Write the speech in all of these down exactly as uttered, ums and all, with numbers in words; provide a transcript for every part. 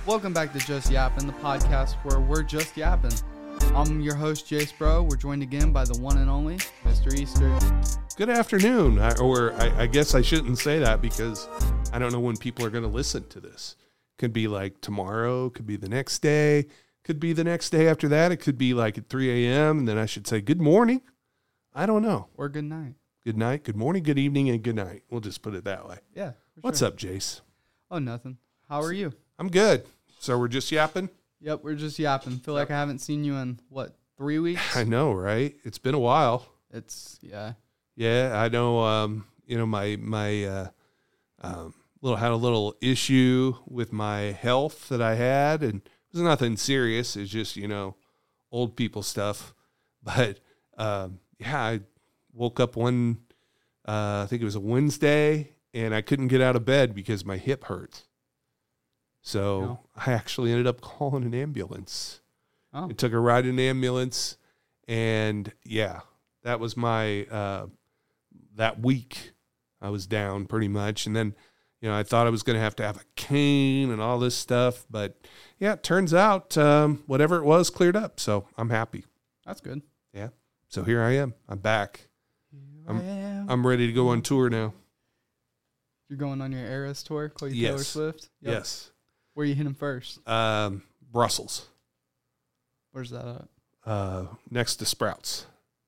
Welcome back to Just Yappin', the podcast where we're just yapping. I'm your host, Jace Bro. We're joined again by the one and only Mister Easter. Good afternoon, I, or I, I guess I shouldn't say that because I don't know when people are going to listen to this. Could be like tomorrow, could be the next day, could be the next day after that. It could be like at three a.m. and then I should say good morning. I don't know. Or good night. Good night, good morning, good evening, and good night. We'll just put it that way. Yeah. What's sure. up, Jace? Oh, nothing. How are you? I'm good. So we're just yapping? Yep, we're just yapping. Feel like I haven't seen you in, what, three weeks? I know, right? It's been a while. It's, yeah. Yeah, I know, um, you know, my, my, uh, um, little, had a little issue with my health that I had, and it was nothing serious. It's just, you know, old people stuff. But, um, yeah, I woke up one, uh, I think it was a Wednesday, and I couldn't get out of bed because my hip hurt. So No. I actually ended up calling an ambulance. Oh. I took a ride in an ambulance, and yeah, that was my, uh, that week I was down pretty much. And then, you know, I thought I was going to have to have a cane and all this stuff, but yeah, it turns out, um, whatever it was cleared up. So I'm happy. That's good. Yeah. So here I am. I'm back. I'm, I am. I'm ready to go on tour now. You're going on your Eras tour, Chloe Yes. Taylor Swift? Yep. Yes. Where are you hitting first? Um, Brussels, Where's that at? uh, next to Sprouts.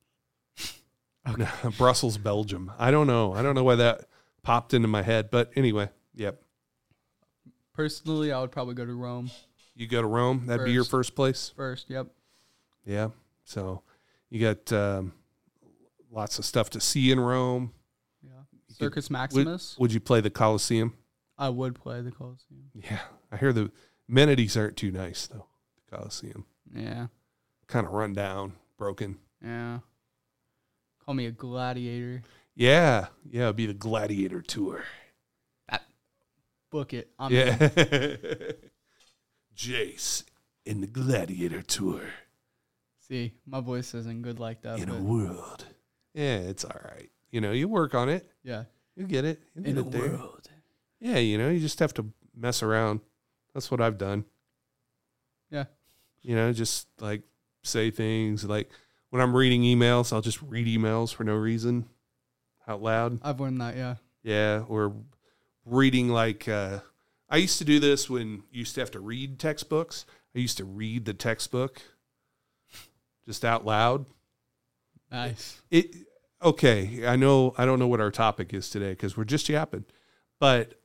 Brussels, Belgium. I don't know. I don't know why that popped into my head, but anyway, yep. Personally, I would probably go to Rome You go to Rome. That'd be your First. first place. first. Yep. Yeah. So you got um, lots of stuff to see in Rome. Yeah. You could- Circus Would, Maximus. would you play the Colosseum? I would play the Colosseum. Yeah. I hear the amenities aren't too nice, though. The Colosseum. Yeah. Kind of run down, broken. Yeah. Call me a gladiator. Yeah. Yeah. It'd be the Gladiator Tour. Book it. I'm Yeah. in. Jace in the Gladiator Tour. See, my voice isn't good like that. In a but world. Yeah, it's all right. You know, you work on it. yeah. You get it. You In get a it there. world. Yeah, you know, you just have to mess around. That's what I've done. Yeah. You know, just like say things like when I'm reading emails, I'll just read emails for no reason out loud. I've learned that, yeah. Yeah, or reading like uh, I used to do this when you used to have to read textbooks. I used to read the textbook just out loud. Nice. It okay. I know. I don't know what our topic is today because we're just yapping. But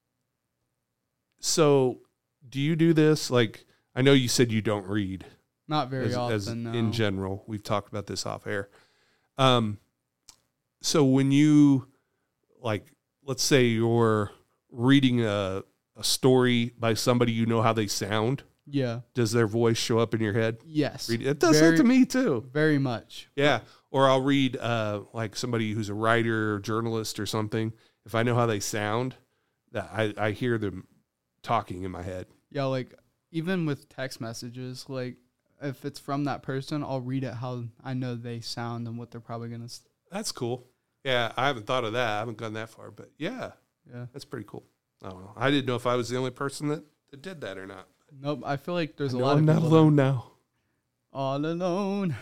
so, do you do this? Like, I know you said you don't read. Not very as, often, as no. in general. We've talked about this off air. Um, so when you like, let's say you're reading a a story by somebody you know how they sound. Yeah. Does their voice show up in your head? Yes. Read, it does very, that to me too. Very much. Yeah. Or I'll read uh, like somebody who's a writer or journalist or something. If I know how they sound, that I, I hear them talking in my head. Yeah, like, even with text messages, like, if it's from that person, I'll read it how I know they sound and what they're probably going to say. That's cool. Yeah, I haven't thought of that. I haven't gone that far, but yeah, Yeah. that's pretty cool. I don't know. I didn't know if I was the only person that, that did that or not. Nope, I feel like there's I a know lot I'm of not people alone now. that- all alone.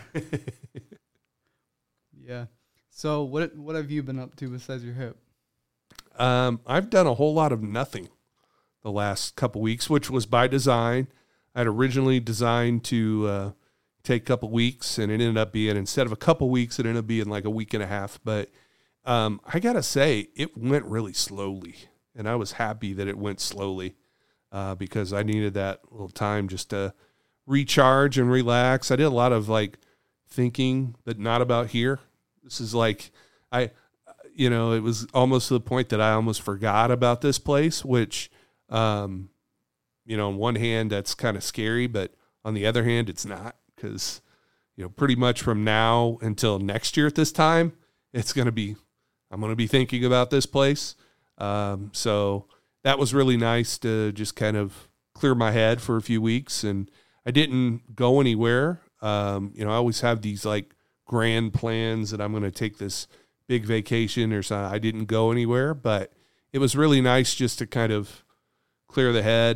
Yeah. So what what have you been up to besides your hip? Um, I've done a whole lot of nothing the last couple weeks, which was by design. I had originally designed to uh, take a couple weeks, and it ended up being, instead of a couple weeks, it ended up being like a week and a half. But um, I got to say, it went really slowly, and I was happy that it went slowly uh, because I needed that little time just to recharge and relax. I did a lot of like thinking, but not about here. This is like, I, you know, it was almost to the point that I almost forgot about this place, which, um, you know, on one hand, that's kind of scary, but on the other hand, it's not, because, you know, pretty much from now until next year at this time, it's going to be, I'm going to be thinking about this place. Um, so that was really nice to just kind of clear my head for a few weeks. And I didn't go anywhere. Um, you know, I always have these like grand plans that I'm going to take this big vacation or something. I didn't go anywhere, but it was really nice just to kind of clear the head.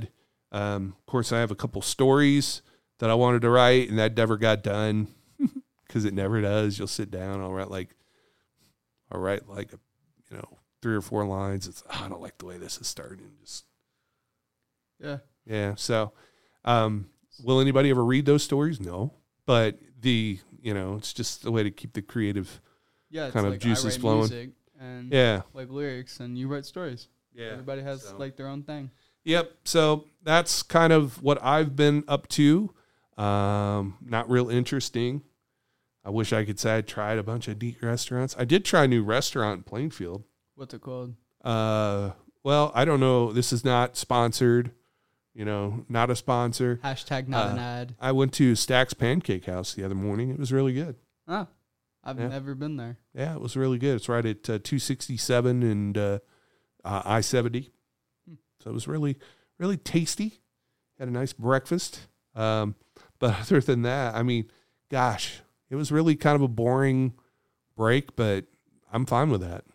Um, of course, I have a couple stories that I wanted to write, and that never got done because it never does. You'll sit down, I'll write like, I'll write like, a, you know, three or four lines. It's, oh, I don't like the way this is starting. Just, yeah. Yeah. So, um, will anybody ever read those stories? No. But the, you know, it's just a way to keep the creative yeah, it's kind of like juices I write flowing. Music and Yeah. like lyrics, and you write stories. Yeah. Everybody has So- like their own thing. Yep. So that's kind of what I've been up to. Um, not real interesting. I wish I could say I tried a bunch of neat restaurants. I did try a new restaurant in Plainfield. What's it called? Uh, well, I don't know. This is not sponsored, you know, not a sponsor. Hashtag not Uh, an ad. I went to Stack's Pancake House the other morning. It was really good. Ah, I've Yeah. never been there. Yeah, it was really good. It's right at uh, two sixty-seven and uh, uh, I seventy. Hmm. So it was really, really tasty. Had a nice breakfast. Um, but other than that, I mean, gosh, it was really kind of a boring break, but I'm fine with that.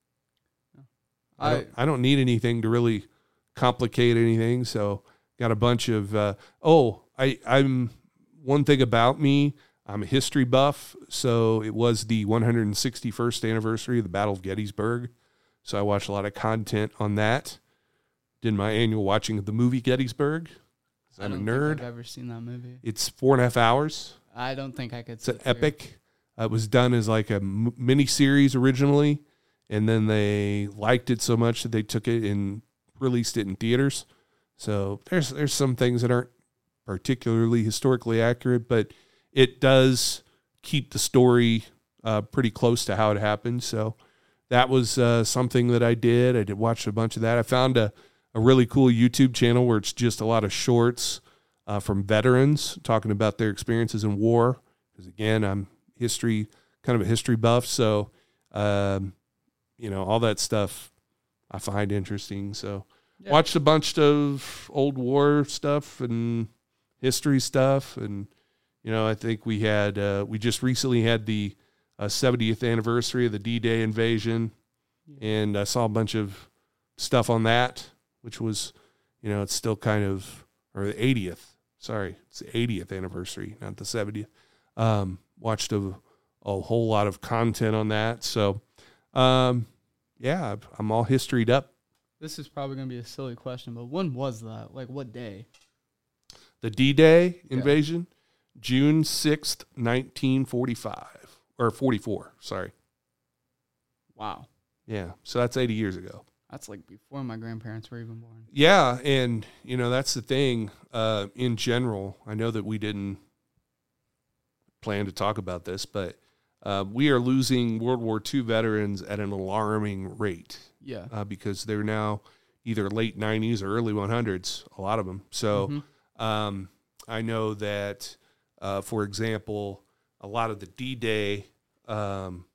I I don't, I don't need anything to really complicate anything. So got a bunch of, uh, oh, I, I'm one thing about me, I'm a history buff. So it was the one hundred sixty-first anniversary of the Battle of Gettysburg. So I watched a lot of content on that. Did my annual watching of the movie Gettysburg. I I'm a don't nerd. think I've ever seen that movie. It's four and a half hours. I don't think I could. It's an sit through. epic. Uh, it was done as like a m- mini series originally, and then they liked it so much that they took it and released it in theaters. So there's there's some things that aren't particularly historically accurate, but it does keep the story uh, pretty close to how it happened. So that was uh, something that I did. I did watch a bunch of that. I found a, a really cool YouTube channel where it's just a lot of shorts uh, from veterans talking about their experiences in war. Because again, I'm history, kind of a history buff. So, um, you know, all that stuff I find interesting. So Yeah. watched a bunch of old war stuff and history stuff. And, you know, I think we had, uh, we just recently had the uh, seventieth anniversary of the D-Day invasion. And I saw a bunch of stuff on that, which was, you know, it's still kind of, or the eightieth, sorry, it's the eightieth anniversary, not the seventieth. Um, watched a, a whole lot of content on that. So, um, yeah, I'm all historied up. This is probably going to be a silly question, but when was that? Like, what day? The D-Day Yeah. invasion, June sixth, nineteen forty-five, or forty-four, sorry. Wow. Yeah, so that's eighty years ago. That's like before my grandparents were even born. Yeah, and, you know, that's the thing. Uh, in general, I know that we didn't plan to talk about this, but uh, we are losing World War Two veterans at an alarming rate Yeah. uh, because they're now either late nineties or early one hundreds, a lot of them. So Mhm. um, I know that, uh, for example, a lot of the D-Day um,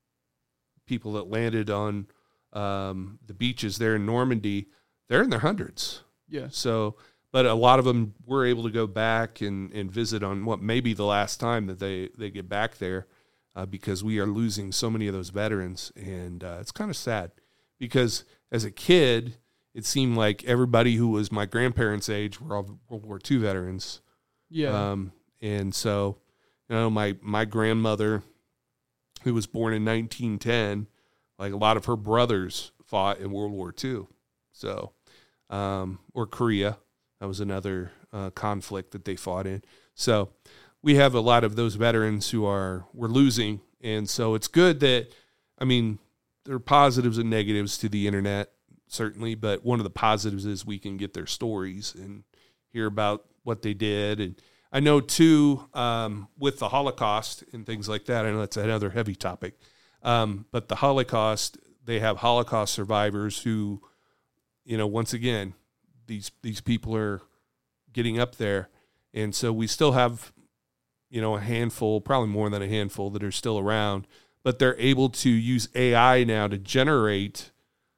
people that landed on um, the beaches there in Normandy, they're in their hundreds. Yeah. So, but a lot of them were able to go back and, and visit on what may be the last time that they, they get back there uh, because we are losing so many of those veterans. And uh, it's kind of sad because as a kid, it seemed like everybody who was my grandparents' age were all World War Two veterans. Yeah. Um, and so, you know, my, my grandmother, who was born in nineteen ten, like a lot of her brothers fought in World War Two. So, um, or Korea, that was another uh, conflict that they fought in. So we have a lot of those veterans who are, we're losing. And so it's good that, I mean, there are positives and negatives to the internet, certainly, but one of the positives is we can get their stories and hear about what they did. And I know too, um, with the Holocaust and things like that, I know that's another heavy topic. Um, but the Holocaust, they have Holocaust survivors who, you know, once again, these, these people are getting up there. And so we still have, you know, a handful, probably more than a handful that are still around, but they're able to use A I now to generate,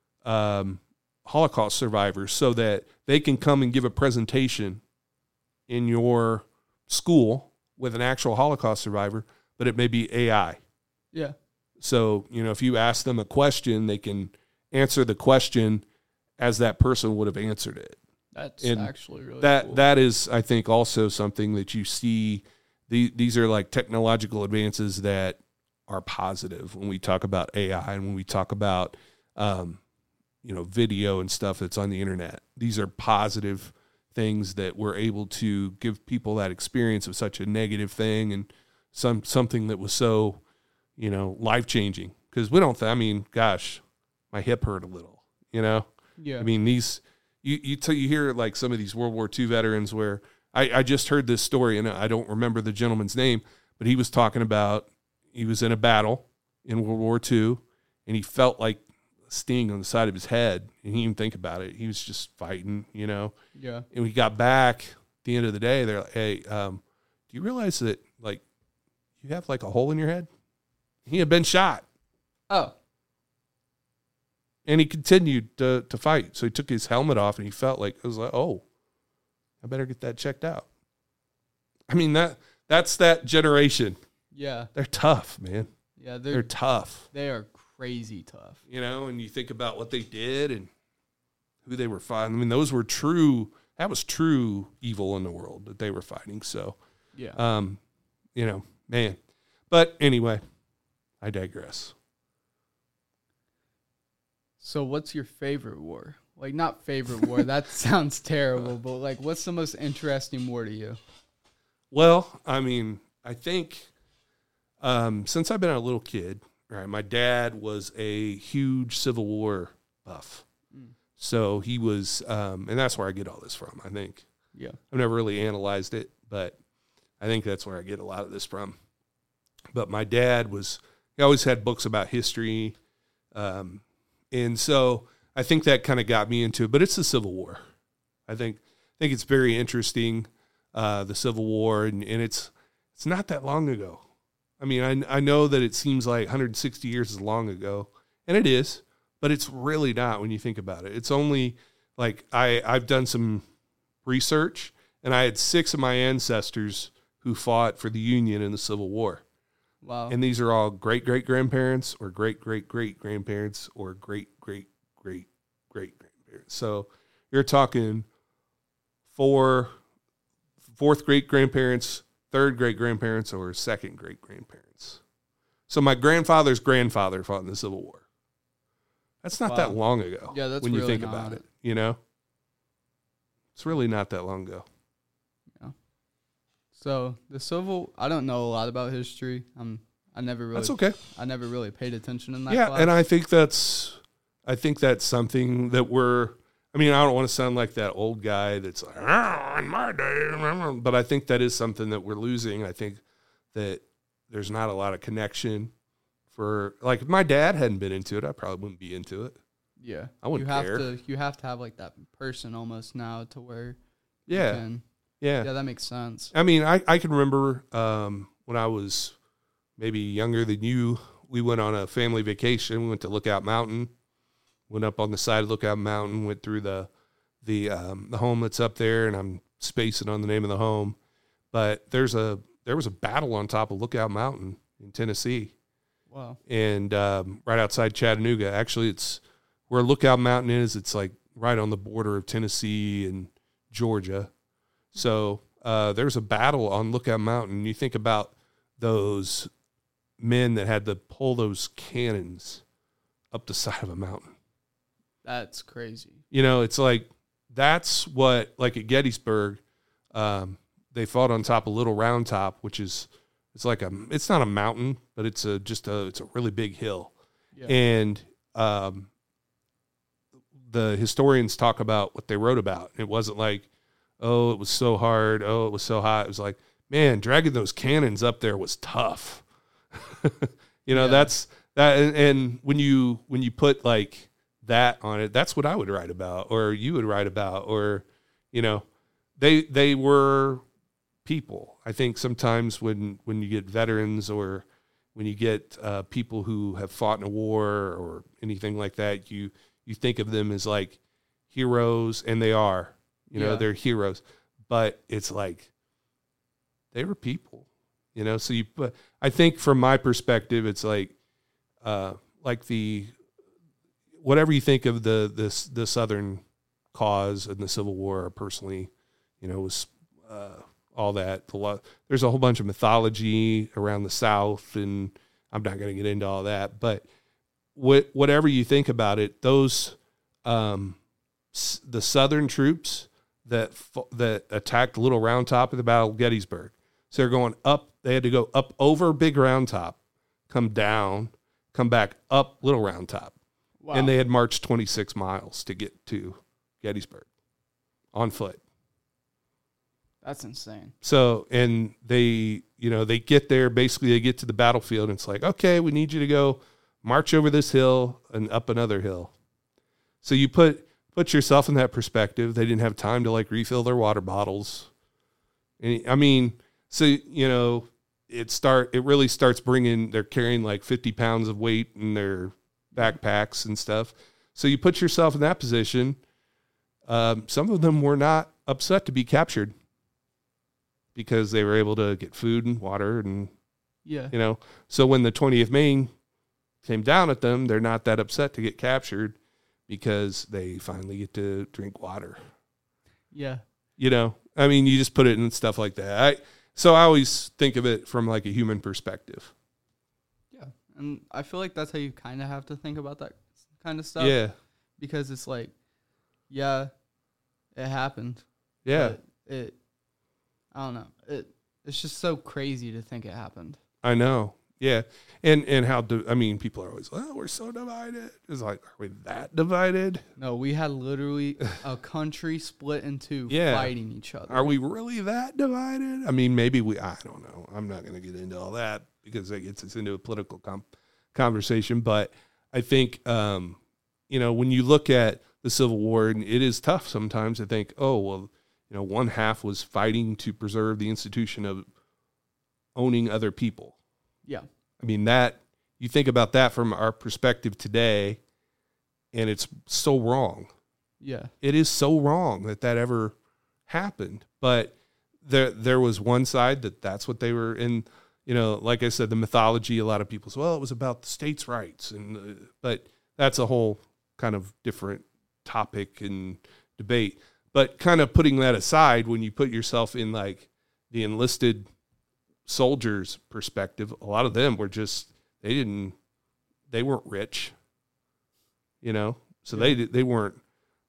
um, Holocaust survivors so that they can come and give a presentation in your school with an actual Holocaust survivor, but it may be A I. Yeah. So, you know, if you ask them a question, they can answer the question as that person would have answered it. That's and actually really that cool. that is, I think, also something that you see. The, these are like technological advances that are positive when we talk about A I and when we talk about, um, you know, video and stuff that's on the internet. These are positive things that we're able to give people that experience of such a negative thing and some something that was so, you know, life-changing. Because we don't, th- I mean, gosh, my hip hurt a little, you know? Yeah. I mean, these, you you, t- you hear like some of these World War Two veterans where, I, I just heard this story, and I don't remember the gentleman's name, but he was talking about he was in a battle in World War Two, and he felt like a sting on the side of his head, and he didn't even think about it. He was just fighting, you know? Yeah. And we got back at the end of the day, they're like, hey, um, do you realize that, like, you have, like, a hole in your head? He had been shot. Oh. And he continued to, to fight. So he took his helmet off, and he felt like, it was like, oh, I better get that checked out. I mean, that that's that generation. Yeah. They're tough, man. Yeah, they're, They're tough. They are crazy tough. You know, and you think about what they did and who they were fighting. I mean, those were true, that was true evil in the world that they were fighting. So, Yeah. um, you know, man. But anyway, I digress. So what's your favorite war? Like, not favorite war. That sounds terrible. But, like, what's the most interesting war to you? Well, I mean, I think um, since I've been a little kid, right, my dad was a huge Civil War buff. Mm. So he was, um, and that's where I get all this from, I think. Yeah. I've never really analyzed it, but I think that's where I get a lot of this from. But my dad was, he always had books about history. Um, and so I think that kind of got me into it, but it's the Civil War. I think, I think it's very interesting, uh, the Civil War, and, and it's, it's not that long ago. I mean, I, I know that it seems like one hundred sixty years is long ago, and it is, but it's really not when you think about it. It's only like I, I've done some research, and I had six of my ancestors who fought for the Union in the Civil War. Wow. And these are all great-great-grandparents or great-great-great-grandparents or great-great-great-great-grandparents. So you're talking four, fourth great-grandparents, third great-grandparents, or second great-grandparents. So my grandfather's grandfather fought in the Civil War. That's not Wow. that long ago. Yeah, that's when you really think not. about it, you know? It's really not that long ago. Yeah. So the Civil, I don't know a lot about history. I'm, I never really, That's okay. I never really paid attention in that Yeah, class. and I think that's, I think that's something that we're, I mean, I don't want to sound like that old guy that's like, oh, in my day, but I think that is something that we're losing. I think that there's not a lot of connection for, like, if my dad hadn't been into it, I probably wouldn't be into it. Yeah. I wouldn't you have care. to you have to have like that person almost now to where Yeah. you can, Yeah. yeah, that makes sense. I mean, I, I can remember um, when I was maybe younger than you, we went on a family vacation. We went to Lookout Mountain, went up on the side of Lookout Mountain, went through the the um, the home that's up there, and I'm spacing on the name of the home. But there's a there was a battle on top of Lookout Mountain in Tennessee. Wow. And um, right outside Chattanooga. Actually, it's where Lookout Mountain is. It's like right on the border of Tennessee and Georgia. So uh, there's a battle on Lookout Mountain. You think about those men that had to pull those cannons up the side of a mountain. That's crazy. You know, it's like that's what, like at Gettysburg, um, they fought on top of Little Round Top, which is it's like a it's not a mountain, but it's a just a it's a really big hill. Yeah. And um, the historians talk about what they wrote about. It wasn't like, oh, it was so hard. Oh, it was so hot. It was like, man, dragging those cannons up there was tough. you know, Yeah. that's that. And, and when you, when you put like that on it, that's what I would write about, or you would write about, or, you know, they, they were people. I think sometimes when, when you get veterans or when you get uh, people who have fought in a war or anything like that, you, you think of them as like heroes, and they are, you know, Yeah. they're heroes, but it's like they were people, you know? So you, but I think from my perspective, it's like, uh, like the, whatever you think of the, this, the Southern cause in the Civil War, or personally, you know, was uh, all that. The lo- There's a whole bunch of mythology around the South, and I'm not going to get into all that. But what, whatever you think about it, those um, s- the Southern troops that that attacked Little Round Top at the Battle of Gettysburg, so they're going up. They had to go up over Big Round Top, come down, come back up Little Round Top. Wow. And they had marched twenty-six miles to get to Gettysburg on foot. That's insane. So, and they, you know, they get there, basically they get to the battlefield, and it's like, okay, we need you to go march over this hill and up another hill. So you put put yourself in that perspective. They didn't have time to like refill their water bottles. And I mean, so, you know, it start, it really starts bringing, they're carrying like fifty pounds of weight in their backpacks and stuff. So you put yourself in that position. Um, some of them were not upset to be captured because they were able to get food and water and, yeah, you know, so when the twentieth Maine came down at them, they're not that upset to get captured because they finally get to drink water. Yeah. You know, I mean, you just put it in stuff like that. I, so I always think of it from like a human perspective. Yeah. And I feel like that's how you kind of have to think about that kind of stuff. Yeah. Because it's like, yeah, it happened. Yeah. But it, I don't know. It, it's just so crazy to think it happened. I know. Yeah. And, and how do, I mean, people are always, oh, we're so divided. It's like, are we that divided? No, we had literally a country split in two yeah. fighting each other. Are we really that divided? I mean, maybe we, I don't know. I'm not going to get into all that because that gets us into a political com- conversation. But I think, um, you know, when you look at the Civil War, and it is tough sometimes to think, oh, well, you know, one half was fighting to preserve the institution of owning other people. Yeah. I mean, that, you think about that from our perspective today, and it's so wrong. Yeah. It is so wrong that that ever happened. But there there was one side that that's what they were in, you know, like I said, the mythology, a lot of people say, well, it was about the states' rights. and uh, But that's a whole kind of different topic and debate. But kind of putting that aside, when you put yourself in like the enlisted soldiers' perspective, a lot of them were just, they didn't, they weren't rich, you know, so yeah. they they weren't,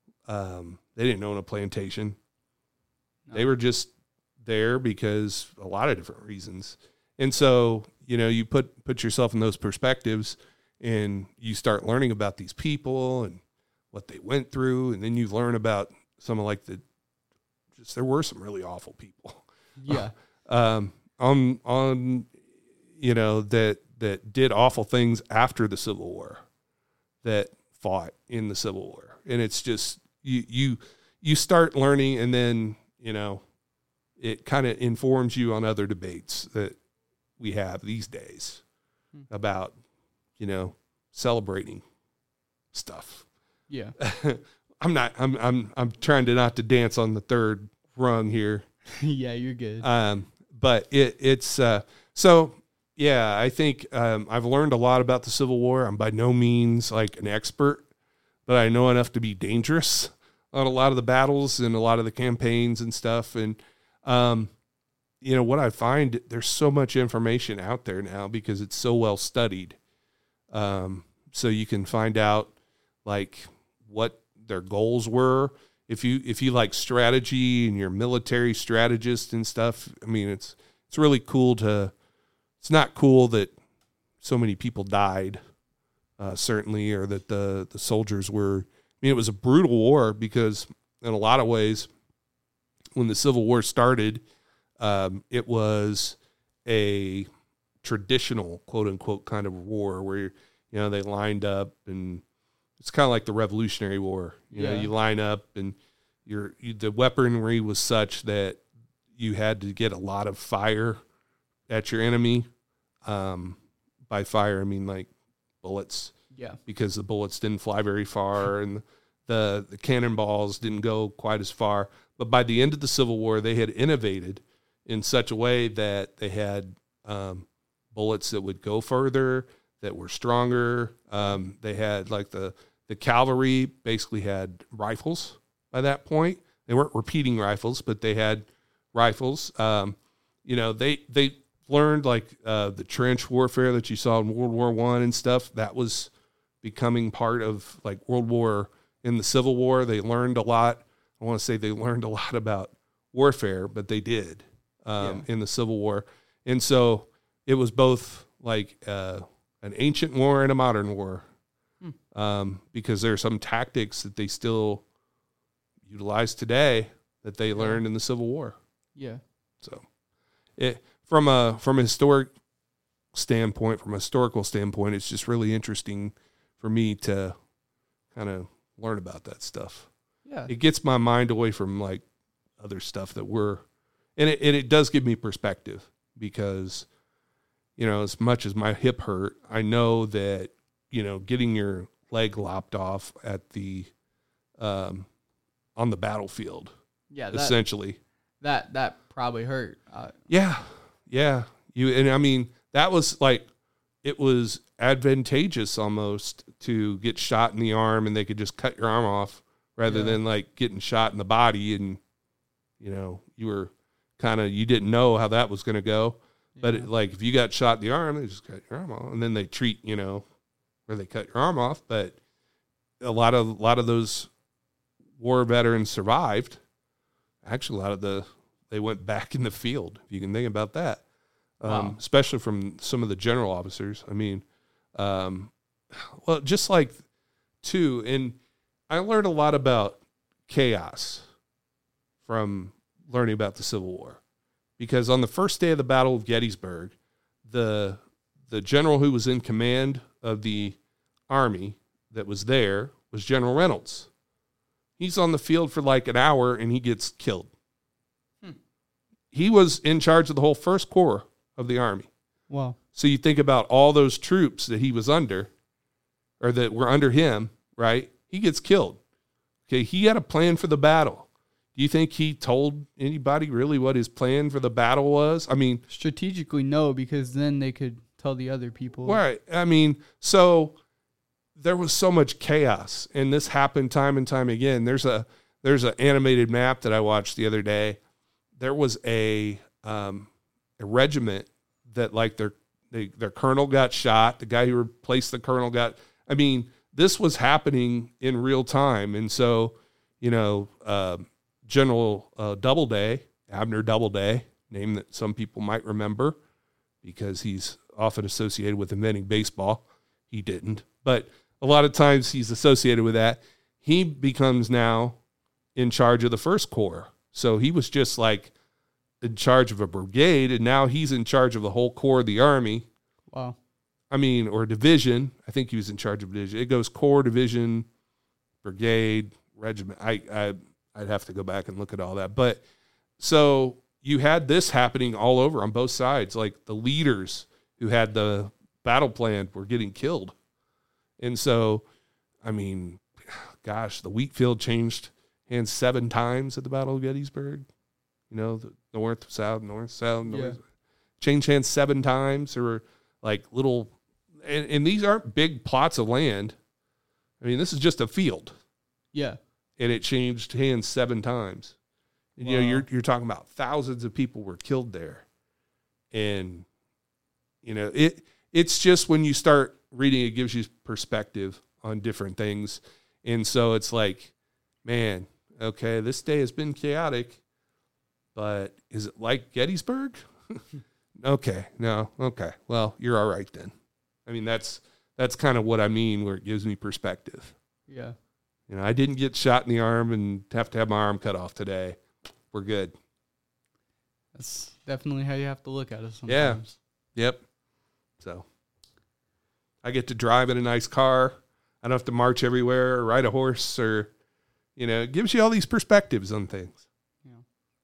um, they didn't own a plantation. No. They were just there because a lot of different reasons. And so, you know, you put, put yourself in those perspectives and you start learning about these people and what they went through. And then you learn about some of like the, just, there were some really awful people. Yeah. um, on, on, you know, that, that did awful things after the Civil War, that fought in the Civil War. And it's just, you, you, you start learning, and then, you know, it kind of informs you on other debates that we have these days hmm. about, you know, celebrating stuff. Yeah. I'm not, I'm, I'm, I'm trying to not to dance on the third rung here. Yeah, you're good. Um, but it, it's, uh, so yeah, I think, um, I've learned a lot about the Civil War. I'm by no means like an expert, but I know enough to be dangerous on a lot of the battles and a lot of the campaigns and stuff. And, um, you know, what I find, there's so much information out there now because it's so well studied. Um, so you can find out like what their goals were. If you, if you like strategy and you're a military strategist and stuff, I mean, it's, it's really cool to, it's not cool that so many people died, uh, certainly, or that the, the soldiers were, I mean, it was a brutal war because in a lot of ways, when the Civil War started, um, it was a traditional quote unquote kind of war where, you know, they lined up, and it's kind of like the Revolutionary War. You yeah. know, you line up and your you, the weaponry was such that you had to get a lot of fire at your enemy. Um, by fire, I mean like bullets. Yeah. Because the bullets didn't fly very far and the, the cannonballs didn't go quite as far. But by the end of the Civil War, they had innovated in such a way that they had um, bullets that would go further, that were stronger. Um, they had like the, the cavalry basically had rifles by that point. They weren't repeating rifles, but they had rifles. Um, you know, they they learned like uh, the trench warfare that you saw in World War One and stuff. That was becoming part of like World War in the Civil War. They learned a lot. I want to say they learned a lot about warfare, but they did um, yeah. in the Civil War. And so it was both like uh, an ancient war and a modern war hmm. um, because there are some tactics that they still utilize today that they learned in the Civil War. Yeah. So it from a from a historic standpoint, from a historical standpoint, it's just really interesting for me to kind of learn about that stuff. Yeah. It gets my mind away from like other stuff that we're and it and it does give me perspective because, you know, as much as my hip hurt, I know that, you know, getting your leg lopped off at the um on the battlefield. Yeah, that, essentially. That that probably hurt. Uh, yeah. Yeah. You and I mean, that was like it was advantageous almost to get shot in the arm and they could just cut your arm off rather yeah. than like getting shot in the body and, you know, you were kind of, you didn't know how that was going to go. Yeah. But it, like if you got shot in the arm, they just cut your arm off and then they treat, you know, where they cut your arm off. But a lot of, a lot of those war veterans survived. Actually, a lot of the, they went back in the field, if you can think about that. Um, wow. Especially from some of the general officers. I mean, um, well, just like too, and I learned a lot about chaos from learning about the Civil War, because on the first day of the Battle of Gettysburg, the the general who was in command of the army that was there was General Reynolds. He's on the field for like an hour and he gets killed. Hmm. He was in charge of the whole First Corps of the Army. Wow. So you think about all those troops that he was under, or that were under him, right? He gets killed. Okay, he had a plan for the battle. Do you think he told anybody really what his plan for the battle was? I mean, strategically, no, because then they could tell the other people. Right. I mean, so there was so much chaos, and this happened time and time again. There's a there's an animated map that I watched the other day. There was a um, a regiment that like their they, their colonel got shot. The guy who replaced the colonel got. I mean, this was happening in real time, and so you know, uh, General uh, Doubleday, Abner Doubleday, name that some people might remember because he's often associated with inventing baseball. He didn't, but a lot of times he's associated with that. He becomes now in charge of the First Corps. So he was just like in charge of a brigade, and now he's in charge of the whole corps of the Army. Wow. I mean, or division. I think he was in charge of division. It goes corps, division, brigade, regiment. I, I, I'd have to go back and look at all that. But so you had this happening all over on both sides. Like the leaders who had the battle plan were getting killed. And so, I mean, gosh, the wheat field changed hands seven times at the Battle of Gettysburg. You know, the north, south, north, south, north. Yeah. Changed hands seven times. There were like little, and, and these aren't big plots of land. I mean, this is just a field. Yeah. And it changed hands seven times. And, wow. You know, you're you're talking about thousands of people were killed there. And, you know, it it's just when you start reading, it gives you perspective on different things. And so it's like, man, okay, this day has been chaotic, but is it like Gettysburg? Okay, no, okay. Well, you're all right then. I mean, that's that's kind of what I mean where it gives me perspective. Yeah. You know, I didn't get shot in the arm and have to have my arm cut off today. We're good. That's definitely how you have to look at it sometimes. Yeah. Yep. So I get to drive in a nice car. I don't have to march everywhere or ride a horse or, you know, it gives you all these perspectives on things. Yeah.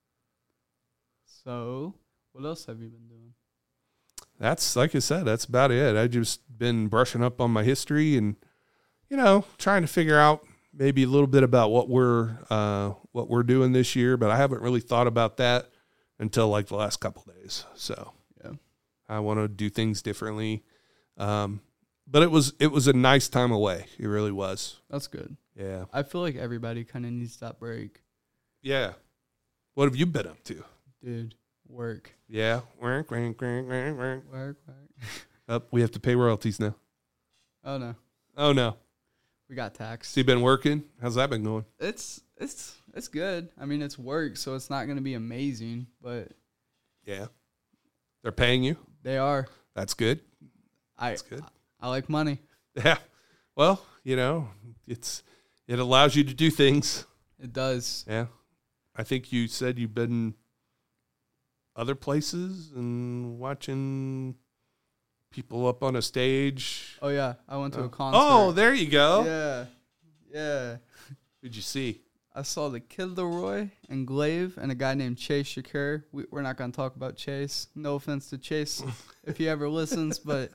So what else have you been doing? That's, like I said, that's about it. I've just been brushing up on my history and, you know, trying to figure out maybe a little bit about what we're uh, what we're doing this year, but I haven't really thought about that until like the last couple of days. So yeah, I want to do things differently. Um, but it was it was a nice time away. It really was. That's good. Yeah. I feel like everybody kind of needs that break. Yeah. What have you been up to? Dude, work. Yeah. Work, work, work, work, work. Work, work. Up, we have to pay royalties now. Oh, no. Oh, no. We got taxed. So you been working? How's that been going? It's it's it's good. I mean, it's work, so it's not going to be amazing, but Yeah. They're paying you? they are. That's good. I That's good. I like money. Yeah. Well, you know, it's it allows you to do things. It does. Yeah. I think you said you've been other places and watching people up on a stage. Oh yeah, I went to a concert. Oh, there you go. Yeah, yeah. Who'd you see? I saw the Kid Leroy and Glaive and a guy named Chase Shakur. We, we're not going to talk about Chase. No offense to Chase if he ever listens, but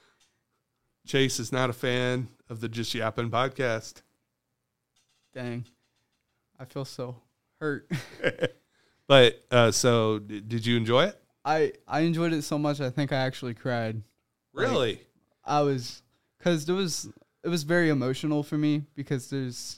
Chase is not a fan of the Just Yappin' podcast. dang, I feel so hurt. But uh, so, d- did you enjoy it? I, I enjoyed it so much, I think I actually cried. Really? Like, I was, because there was, it was very emotional for me because there's,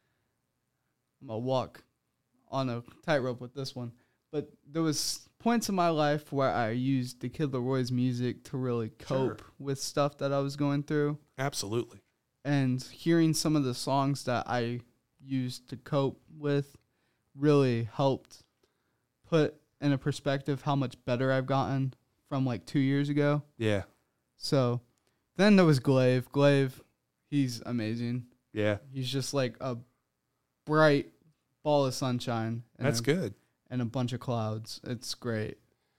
I'm going to walk on a tightrope with this one. But there was points in my life where I used the Kid Leroy's music to really cope Sure. with stuff that I was going through. Absolutely. And hearing some of the songs that I used to cope with really helped put in a perspective how much better I've gotten from like two years ago. Yeah. So then there was Glaive. Glaive, he's amazing. Yeah. He's just like a bright ball of sunshine. And That's a, good. And a bunch of clouds. It's great.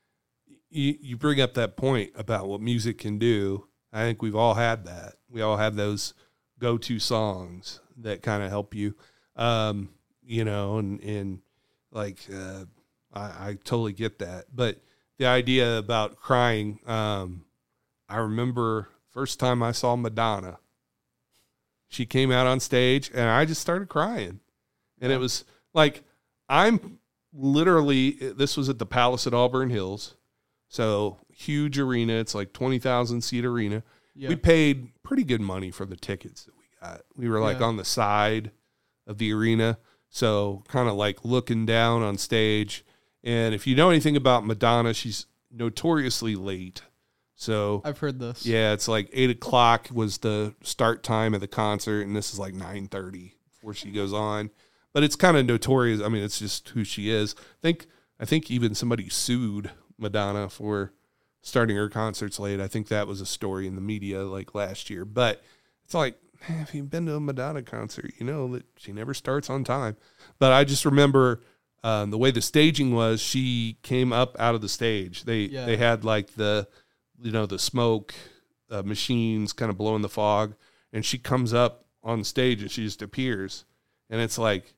You, you bring up that point about what music can do. I think we've all had that. We all have those go-to songs that kind of help you, um, you know, and, and like, uh, I, I totally get that. But the idea about crying, um, I remember first time I saw Madonna, she came out on stage and I just started crying. And it was like, I'm literally, this was at the Palace at Auburn Hills. So huge arena. It's like twenty thousand seat arena. Yeah. We paid pretty good money for the tickets that we got. We were like Yeah. on the side of the arena. So kind of like looking down on stage. And if you know anything about Madonna, she's notoriously late. So I've heard this. yeah, it's like eight o'clock was the start time of the concert. And this is like nine thirty before she goes on. But it's kind of notorious. I mean, it's just who she is. I think, I think even somebody sued Madonna for starting her concerts late. I think that was a story in the media like last year. But it's like, man, if you've been to a Madonna concert, you know that she never starts on time. But I just remember um, the way the staging was. She came up out of the stage. They Yeah. they had like the, you know, the smoke uh, machines kind of blowing the fog, and she comes up on stage and she just appears, and it's like,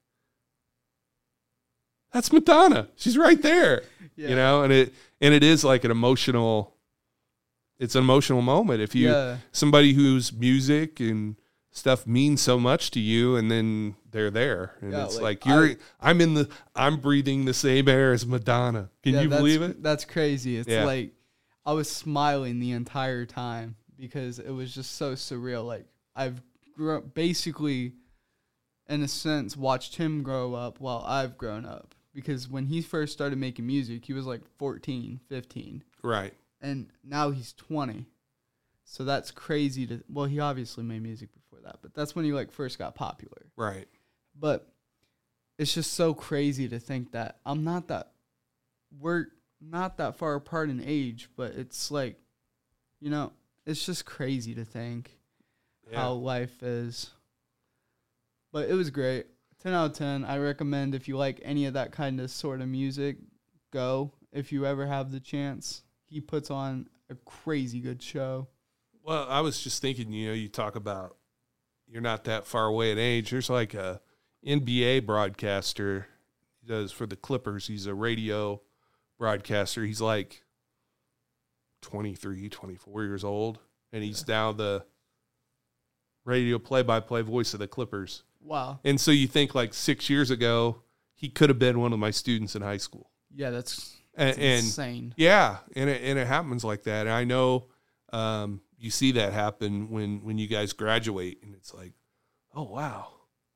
that's Madonna. She's right there. Yeah. You know, and it and it is like an emotional, it's an emotional moment. If you Yeah. somebody whose music and stuff means so much to you, and then they're there, and Yeah, it's like, like, you're I- I'm in the I'm breathing the same air as Madonna. Can Yeah, you that's- believe it? That's crazy. It's Yeah. like I was smiling the entire time because it was just so surreal. Like I've grew up, basically, in a sense, watched him grow up while I've grown up. Because when he first started making music, he was like fourteen, fifteen. Right. And now he's twenty. So that's crazy to, well, he obviously made music before that, but that's when he like first got popular. Right. But it's just so crazy to think that I'm not that, we're not that far apart in age, but it's like, you know, it's just crazy to think Yeah. how life is. But it was great. ten out of ten. I recommend if you like any of that kind of sort of music, go. If you ever have the chance, he puts on a crazy good show. Well, I was just thinking, you know, you talk about you're not that far away in age. There's like a N B A broadcaster. He does for the Clippers. He's a radio broadcaster. He's like twenty-three, twenty-four years old, and he's now the radio play-by-play voice of the Clippers. Wow. And so you think like six years ago, he could have been one of my students in high school. Yeah, that's, And, that's and insane. yeah, and it, and it happens like that. And I know um, you see that happen when, when you guys graduate, and it's like, oh, wow, you're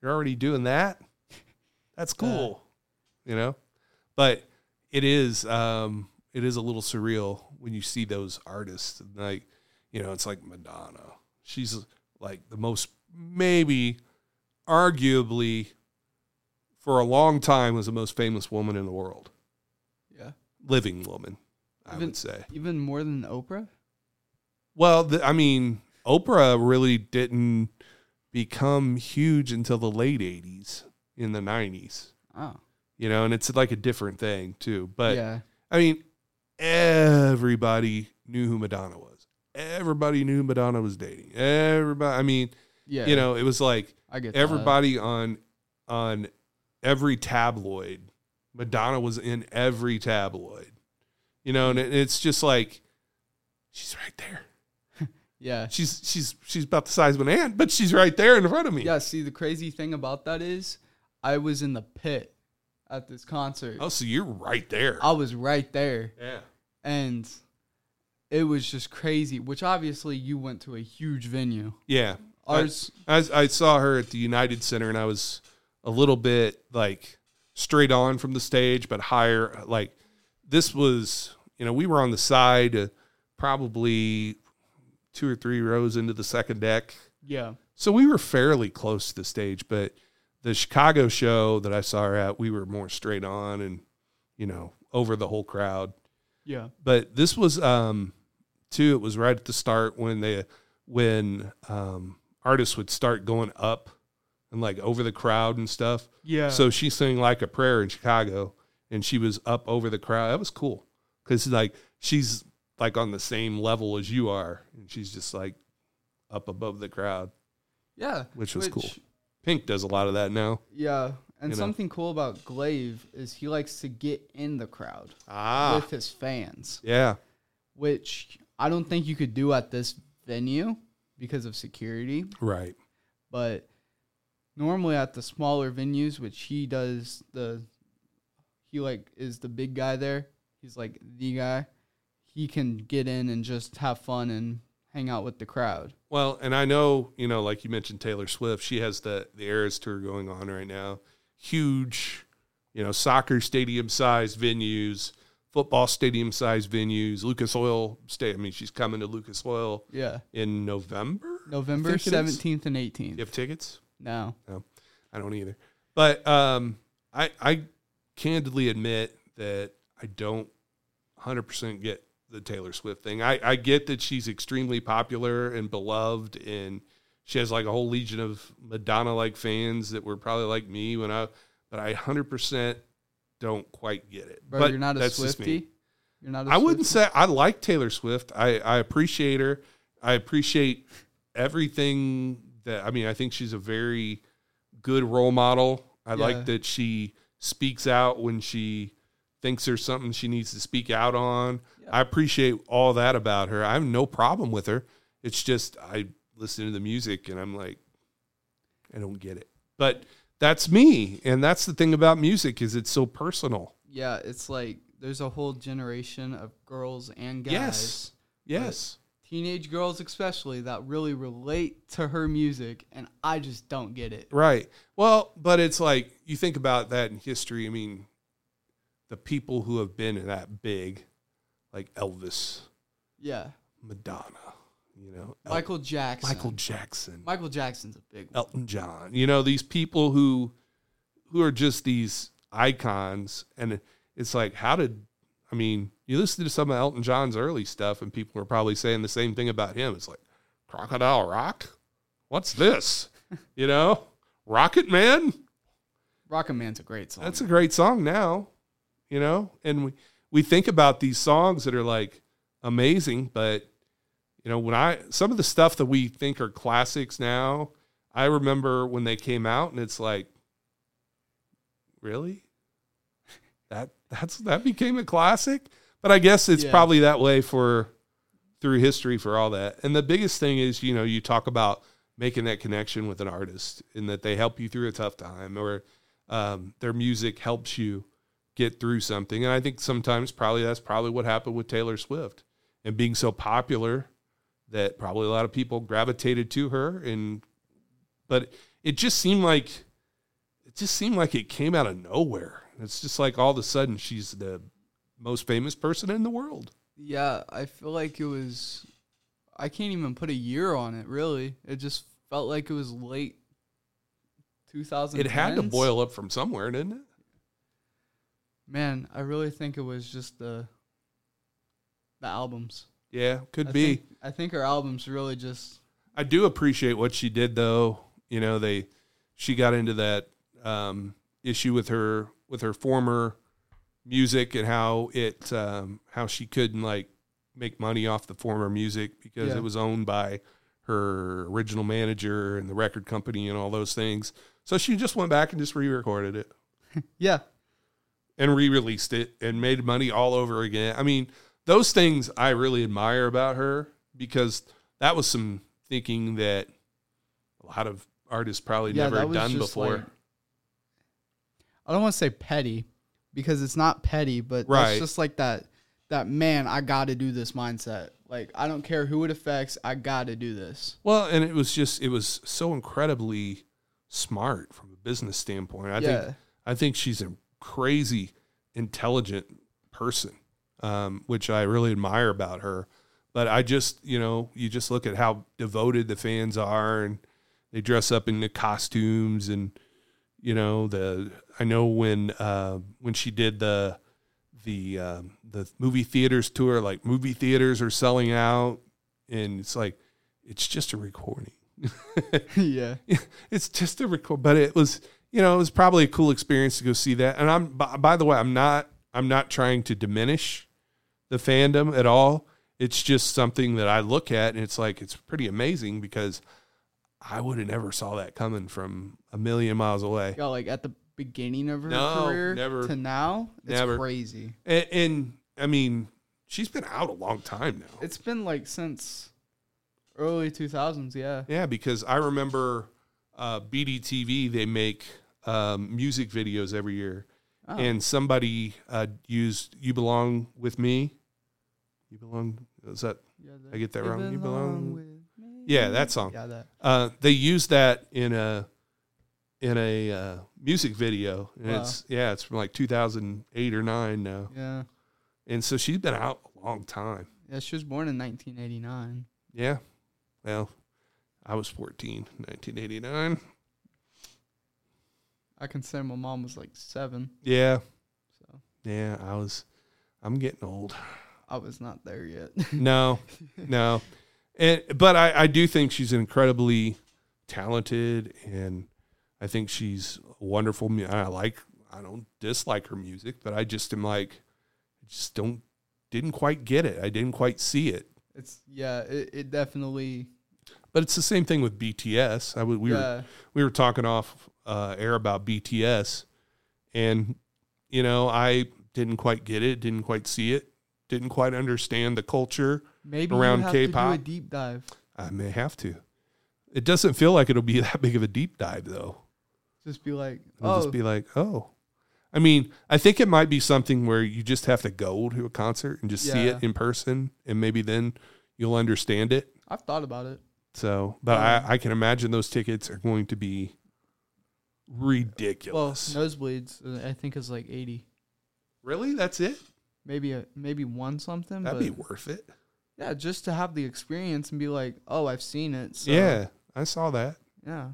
you're already doing that? That's cool. Uh, you know? But it is um, it is a little surreal when you see those artists. Like, you know, it's like Madonna. She's like the most, maybe, arguably, for a long time, was the most famous woman in the world. Yeah. Living woman, I even, would say. Even more than Oprah? Well, the, I mean, Oprah really didn't become huge until the late eighties, in the nineties. Oh. You know, and it's like a different thing, too. But, yeah. I mean, everybody knew who Madonna was. Everybody knew Madonna was dating. Everybody, I mean, yeah. you know, it was like I get everybody that. on on every tabloid. Madonna was in every tabloid. You know, and it, it's just like, she's right there. Yeah. She's she's she's about the size of an ant, but she's right there in front of me. Yeah, see, the crazy thing about that is I was in the pit at this concert. Oh, so you're right there. I was right there. Yeah. And it was just crazy, which obviously you went to a huge venue. Yeah. Ours. I, I, I saw her at the United Center, and I was a little bit, like, straight on from the stage, but higher. Like, this was, you know, we were on the side, uh, probably two or three rows into the second deck. Yeah. So we were fairly close to the stage, but the Chicago show that I saw her at, we were more straight on and, you know, over the whole crowd. Yeah. But this was, um, too, it was right at the start when they, when um, artists would start going up and like over the crowd and stuff. Yeah. So she sang Like a Prayer in Chicago, and she was up over the crowd. That was cool because like she's like on the same level as you are, and she's just like up above the crowd. Yeah. Which was which, cool. Pink does a lot of that now. Yeah. And You know. something cool about Glaive is he likes to get in the crowd Ah. with his fans, Yeah. which I don't think you could do at this venue because of security. Right. But normally at the smaller venues, which he does the, he like is the big guy there. He's like the guy. He can get in and just have fun and hang out with the crowd. Well, and I know, you know, like you mentioned Taylor Swift, she has the, the Eras Tour going on right now. Huge, you know, soccer stadium-sized venues, football stadium-sized venues, Lucas Oil Stadium. I mean, she's coming to Lucas Oil Yeah. in November? November I think it is. seventeenth and eighteenth. You have tickets? No. No, I don't either. But um, I, I candidly admit that I don't one hundred percent get the Taylor Swift thing. I, I get that she's extremely popular and beloved, and she has like a whole legion of Madonna-like fans that were probably like me when I, but I one hundred percent don't quite get it. Bro, but you're not a that's just me. Swiftie? You're not a I wouldn't Swiftie? say I like Taylor Swift. I, I appreciate her. I appreciate everything that, I mean, I think she's a very good role model. I Yeah. like that she speaks out when she thinks there's something she needs to speak out on. Yeah. I appreciate all that about her. I have no problem with her. It's just I listen to the music and I'm like, I don't get it. But that's me. And that's the thing about music is it's so personal. Yeah, it's like there's a whole generation of girls and guys. Yes. Yes. Teenage girls especially that really relate to her music, and I just don't get it. Right. Well, but it's like you think about that in history. I mean, the people who have been that big, like Elvis, Yeah. Madonna, you know, El- Michael Jackson. Michael Jackson, Michael Jackson's a big one. Elton John. You know, these people who who are just these icons, and it's like, how did I mean? You listen to some of Elton John's early stuff, and people are probably saying the same thing about him. It's like, Crocodile Rock? What's this? You know, Rocket Man? Rocket Man's a great song. That's a great song now, you know? And we, we think about these songs that are like amazing, but, you know, when I, some of the stuff that we think are classics now, I remember when they came out and it's like, really? That, that's, that became a classic? But I guess it's Yeah. probably that way for, through history for all that. And the biggest thing is, you know, you talk about making that connection with an artist and that they help you through a tough time, or um, their music helps you get through something. And I think sometimes probably that's probably what happened with Taylor Swift and being so popular that probably a lot of people gravitated to her. And, but it just seemed like just seemed like it came out of nowhere. It's just like all of a sudden she's the most famous person in the world. Yeah, I feel like it was, I can't even put a year on it, really. It just felt like it was late two thousands. It had to boil up from somewhere, didn't it? Man, I really think it was just the the albums. Yeah, could I be. Think, I think her albums really just... I do appreciate what she did, though. You know, they she got into that um, issue with her with her former music and how it um, how she couldn't like make money off the former music because Yeah. it was owned by her original manager and the record company and all those things. So she just went back and just re-recorded it Yeah. and re-released it and made money all over again. I mean, those things I really admire about her because that was some thinking that a lot of artists probably Yeah, never that had was done just before. like- I don't want to say petty because it's not petty, but Right. it's just like that, that man, I got to do this mindset. Like, I don't care who it affects. I got to do this. Well, and it was just it was so incredibly smart from a business standpoint. I yeah. think I think she's a crazy intelligent person, um, which I really admire about her. But I just, you know, you just look at how devoted the fans are and they dress up in the costumes and, you know, the, I know when, uh, when she did the, the, um, the movie theaters tour, like movie theaters are selling out and it's like, it's just a recording. yeah. It's just a record, but it was, you know, it was probably a cool experience to go see that. And I'm, by, by the way, I'm not, I'm not trying to diminish the fandom at all. It's just something that I look at and it's like, it's pretty amazing because I would have never saw that coming from a million miles away. Yeah, like at the beginning of her No, career never. to now, it's Never. crazy. And, and I mean, she's been out a long time now. It's been like since early two thousands, yeah. Yeah, because I remember uh, B D T V, they make um, music videos every year. Oh. And somebody uh, used You Belong With Me. You Belong, is that, Yeah, the- I get that You wrong? You belong- with me. Yeah, that song. Yeah, that. Uh, they used that in a in a uh, music video. And Wow. it's, yeah, it's from like two thousand eight or nine now. Yeah. And so she's been out a long time. Yeah, she was born in nineteen eighty-nine. Yeah. Well, I was fourteen, nineteen eighty-nine. I consider my mom was like seven, Yeah. so Yeah, I was, I'm getting old. I was not there yet. No, no. And, but I, I do think she's incredibly talented, and I think she's wonderful. mu- I like, I don't dislike her music, but I just am like, I just don't, didn't quite get it. I didn't quite see it. It's yeah, it, it definitely But it's the same thing with B T S. I w- we were yeah. we were talking off uh, air about B T S, and you know I didn't quite get it, didn't quite see it, didn't quite understand the culture. Maybe around you have to do K-pop. a deep dive. I may have to. It doesn't feel like it'll be that big of a deep dive though. Just be like, It'll oh, just be like, oh. I mean, I think it might be something where you just have to go to a concert and just see Yeah. it in person, and maybe then you'll understand it. I've thought about it. So, but Um, I, I can imagine those tickets are going to be Well, ridiculous. nosebleeds, uh, I think is like eighty. Really? That's it? Maybe a maybe one something. That'd but be worth it. yeah, just to have the experience and be like, oh, I've seen it. So, Yeah, I saw that. yeah.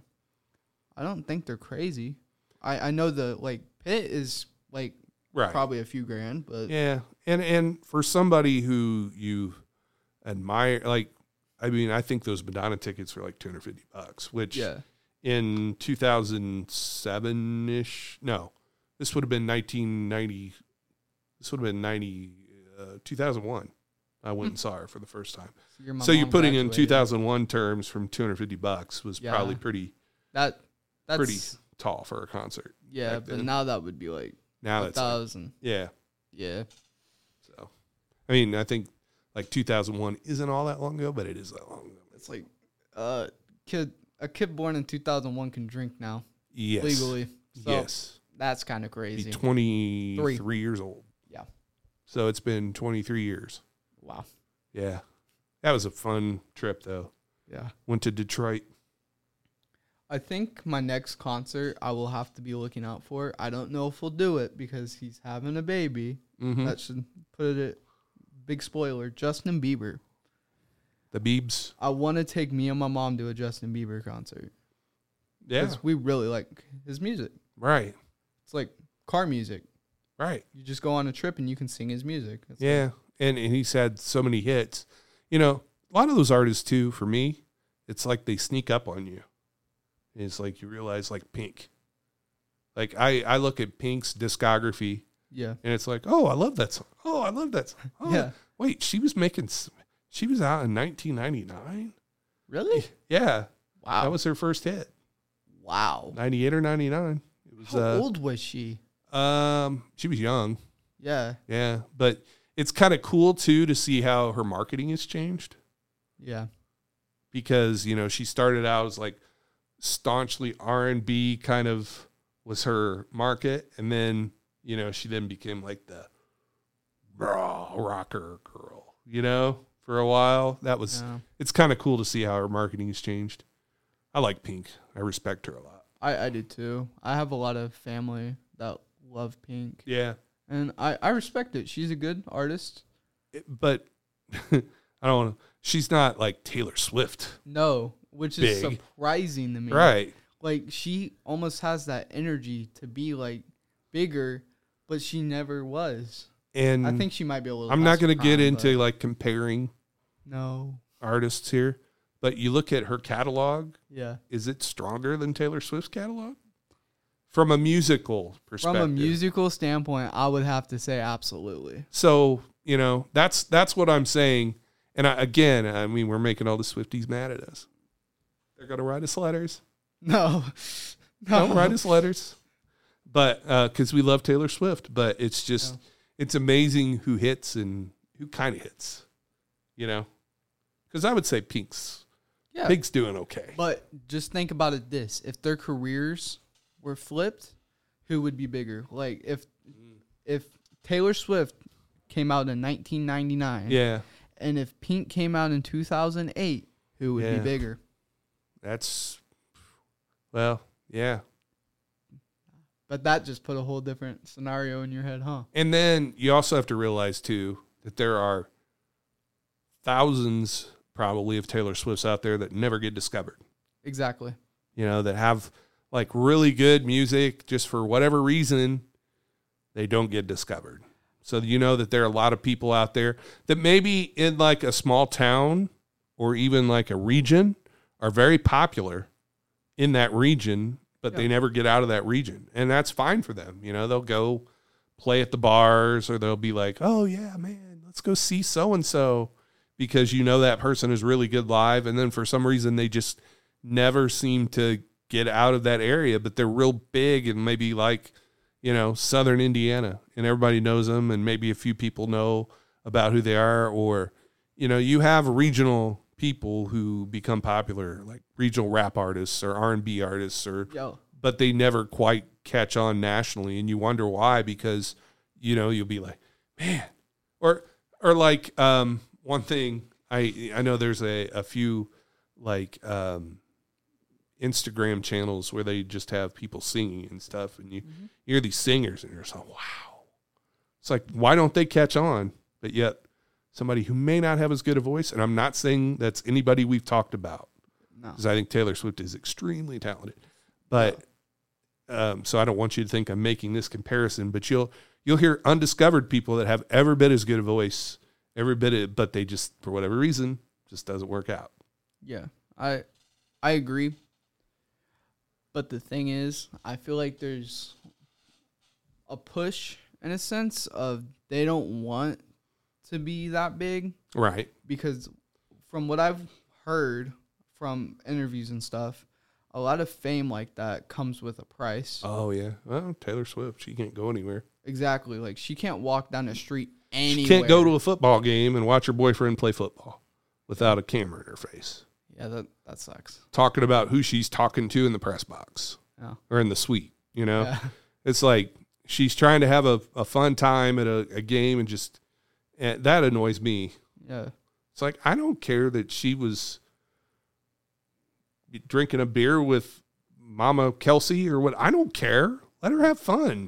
I don't think they're crazy. I I know the like pit is like Right. probably a few grand, but Yeah. And and for somebody who you admire, like, I mean, I think those Madonna tickets were like two hundred fifty bucks, which yeah, in two thousand seven ish, no, this would have been nineteen ninety, this would have been ninety, uh, two thousand one. I went and saw her for the first time. so you're, my So you're mom putting in two graduated. thousand one terms from two hundred fifty bucks was Yeah. probably pretty, That that's pretty tall for a concert. yeah, back but then. now that would be like Now a that's, like, thousand. yeah. Yeah, So, I mean, I think like two thousand one isn't all that long ago, but it is that long ago. it's like uh kid a kid born in two thousand one can drink now Yes. legally. So Yes. that's kind of Be crazy. twenty-three Three. years old. Yeah. So it's been twenty-three years. Wow. Yeah. That was a fun trip, though. Yeah. Went to Detroit. I think my next concert I will have to be looking out for. I don't know if he'll do it because he's having a baby. Mm-hmm. That should put it. Big spoiler: Justin Bieber. The Biebs. I want to take me and my mom to a Justin Bieber concert. Yeah. Because we really like his music. Right. It's like car music. Right. You just go on a trip and you can sing his music. It's yeah. like, and, and he's had so many hits. You know, a lot of those artists, too, for me, it's like they sneak up on you. It's like you realize, like Pink. Like, I, I look at Pink's discography, yeah. and it's like, oh, I love that song. Oh, I love that song. Oh, Yeah. Wait, she was making, she was out in nineteen ninety-nine? Really? Yeah. Wow. That was her first hit. Wow. ninety-eight or ninety-nine. It was, How uh, old was she? Um, she was young. Yeah. Yeah. But it's kind of cool, too, to see how her marketing has changed. Yeah. Because, you know, she started out as like staunchly R and B kind of was her market. And then, you know, she then became like the raw rocker girl, you know, for a while. That was, Yeah. it's kind of cool to see how her marketing has changed. I like Pink. I respect her a lot. I, I did too. I have a lot of family that love Pink. Yeah. And I, I respect it. She's a good artist. It- but I don't want to, she's not like Taylor Swift. No, which is Big. surprising to me. Right. Like, she almost has that energy to be, like, bigger, but she never was. And I think she might be a little I'm not past going to her get prime, into but like comparing No. artists here, but you look at her catalog, Yeah. is it stronger than Taylor Swift's catalog? From a musical perspective. From a musical standpoint, I would have to say absolutely. So, you know, that's that's what I'm saying. And I, again, I mean, we're making all the Swifties mad at us. They're going to write us letters. No. No. Don't write us letters. But because we love Taylor Swift, but it's just, Yeah. it's amazing who hits and who kind of hits, you know? Because I would say Pink's, Yeah. Pink's doing okay. But just think about it this. If their careers were flipped, who would be bigger? Like, if if Taylor Swift came out in nineteen ninety-nine, Yeah, and if Pink came out in two thousand eight, who would Yeah. be bigger? that's, well, yeah. But that just put a whole different scenario in your head, huh? And then you also have to realize, too, that there are thousands probably of Taylor Swifts out there that never get discovered, Exactly. you know, that have like really good music, just for whatever reason, they don't get discovered. So you know that there are a lot of people out there that maybe in like a small town or even like a region are very popular in that region, but they Yeah. never get out of that region. And that's fine for them. You know, they'll go play at the bars, or they'll be like, oh yeah, man, let's go see so-and-so, because you know that person is really good live. And then for some reason, they just never seem to get out of that area, but they're real big and maybe like, you know, Southern Indiana, and everybody knows them, and maybe a few people know about who they are. Or, you know, you have regional people who become popular, like regional rap artists or R and B artists, or Yo. but they never quite catch on nationally, and you wonder why, because, you know, you'll be like, man, or or like um, one thing I I know there's a a few like um, Instagram channels where they just have people singing and stuff, and you Mhm. hear these singers, and you're just like, wow. It's like, why don't they catch on? But yet, somebody who may not have as good a voice, and I'm not saying that's anybody we've talked about, No. because I think Taylor Swift is extremely talented. But um, so I don't want you to think I'm making this comparison, but you'll you'll hear undiscovered people that have every bit as good a voice, every bit of, but they just, for whatever reason, just doesn't work out. Yeah. I I agree. But the thing is, I feel like there's a push in a sense of they don't want to be that big, Right. because from what I've heard from interviews and stuff, a lot of fame like that comes with a price. Oh, yeah. Well, Taylor Swift, she can't go anywhere. Exactly. Like, she can't walk down the street anywhere. She can't go to a football game and watch her boyfriend play football without a camera in her face, Yeah, that, that sucks. talking about who she's talking to in the press box Yeah. or in the suite. You know, Yeah. it's like she's trying to have a, a fun time at a, a game, and just and that annoys me. Yeah. It's like, I don't care that she was drinking a beer with Mama Kelsey or what. I don't care. Let her have fun.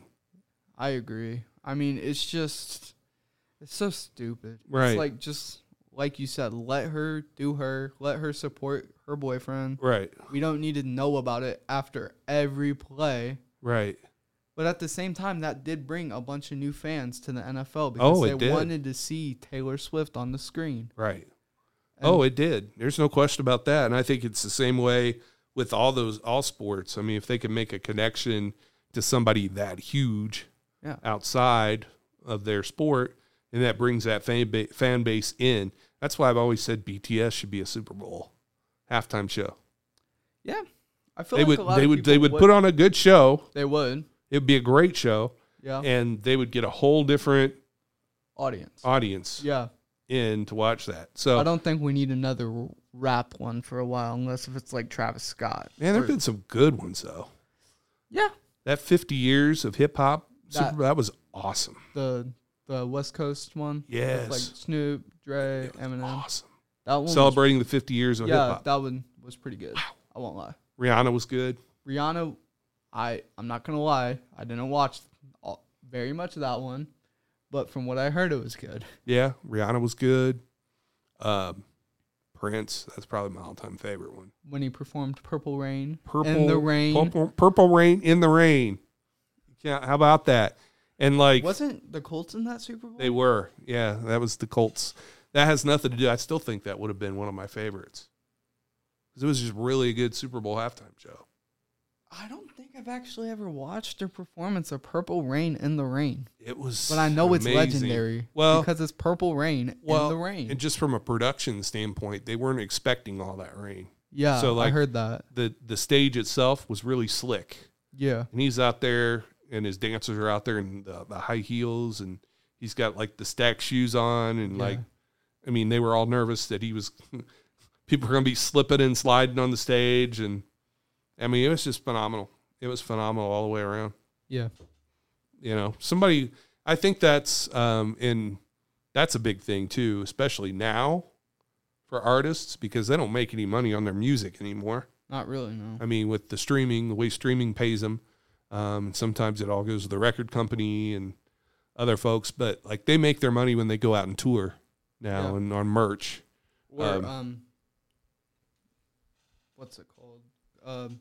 I agree. I mean, it's just, it's so stupid. Right. It's like, just like you said, let her do her. Let her support her boyfriend. Right. We don't need to know about it after every play. Right. But at the same time, that did bring a bunch of new fans to the N F L because Oh, it they did. wanted to see Taylor Swift on the screen. Right. And Oh, it did. There's no question about that. And I think it's the same way with all those, all sports. I mean, if they can make a connection to somebody that huge yeah. outside of their sport, and that brings that fan, ba- fan base in. That's why I've always said B T S should be a Super Bowl halftime show. Yeah. I feel They like would, a lot they of would, people they would put on a good show. They would. It would be a great show. Yeah. And they would get a whole different Audience. audience Yeah. in to watch that. So I don't think we need another r- rap one for a while, unless if it's like Travis Scott. man, there Or- have been some good ones though. yeah. That fifty years of hip hop, That- Super that was awesome. The the West Coast one. with, Yes. like Snoop, Dre, It was Eminem. awesome. That one. Celebrating the fifty years of Was, hip yeah, hop. that one was pretty good. I won't lie. Rihanna was good. Rihanna, I I'm not gonna lie. I didn't watch all, very much of that one, but from what I heard, it was good. Yeah, Rihanna was good. Um, Prince, that's probably my all-time favorite one. When he performed "Purple Rain" Purple in the rain, Purple, Purple Rain in the rain. Yeah, how about that? And like wasn't the Colts in that Super Bowl? they were, yeah, that was the Colts. That has nothing to do. I still think that would have been one of my favorites because it was just really a good Super Bowl halftime show. I don't think I've actually ever watched a performance of "Purple Rain" in the rain. It was, But I know it's amazing. legendary. Well, because it's Purple Rain well, in the rain. and just from a production standpoint, they weren't expecting all that rain. Yeah, so, like, I heard that. the The stage itself was really slick. Yeah. And he's out there, and his dancers are out there in the, the high heels, and he's got like the stack shoes on, and Yeah. like, I mean, they were all nervous that he was, people were going to be slipping and sliding on the stage, and I mean, it was just phenomenal. It was phenomenal all the way around. Yeah. You know, somebody, I think that's, um, in, that's a big thing too, especially now for artists, because they don't make any money on their music anymore. Not really, no. I mean, with the streaming, the way streaming pays them, um, sometimes it all goes to the record company and other folks, but like they make their money when they go out and tour now Yeah. and on merch. Or, Um, um, what's it called? Um,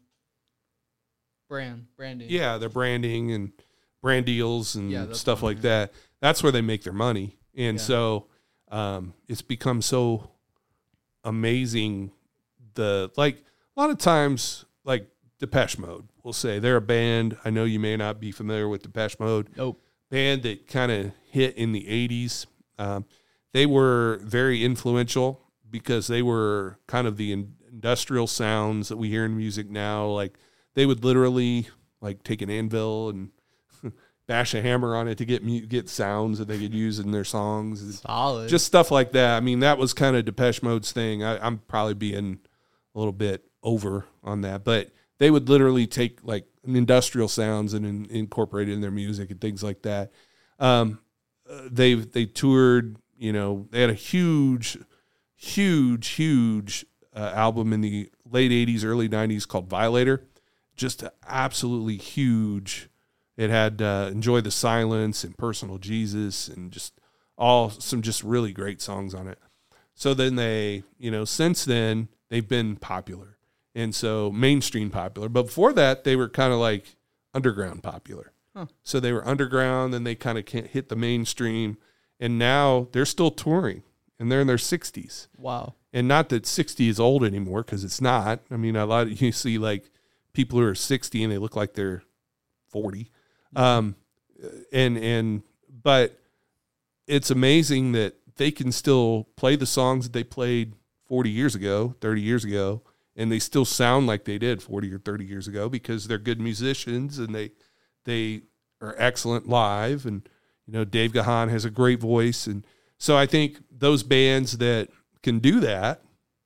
brand, branding. Yeah, their branding and brand deals and Yeah, that's stuff what I like that. That's where they make their money. And Yeah. so um, it's become so amazing. The like a lot of times, like Depeche Mode, we'll say they're a band. I know you may not be familiar with Depeche Mode. Nope. Band that kind of hit in the eighties. Um, they were very influential because they were kind of the in- industrial sounds that we hear in music now. Like they would literally like take an anvil and bash a hammer on it to get mu- get sounds that they could use in their songs. And Solid. just stuff like that. I mean, that was kind of Depeche Mode's thing. I, I'm probably being a little bit over on that, but they would literally take like industrial sounds and in, incorporate it in their music and things like that. Um, uh, they they toured. You know, they had a huge, huge, huge uh, album in the late eighties, early nineties called Violator. Just absolutely huge. It had uh, Enjoy the Silence and Personal Jesus and just all some just really great songs on it. So then they, you know, since then they've been popular. And so mainstream popular. But before that, they were kind of like underground popular. Huh. So they were underground, then they kind of can't hit the mainstream. And now they're still touring and they're in their sixties. wow. And not that sixty is old anymore, because it's not. I mean, a lot of you see like people who are sixty and they look like they're forty. Um, and, and, but it's amazing that they can still play the songs that they played forty years ago, thirty years ago, and they still sound like they did forty or thirty years ago because they're good musicians and they, they are excellent live. And, you know, Dave Gahan has a great voice. And so I think those bands that can do that,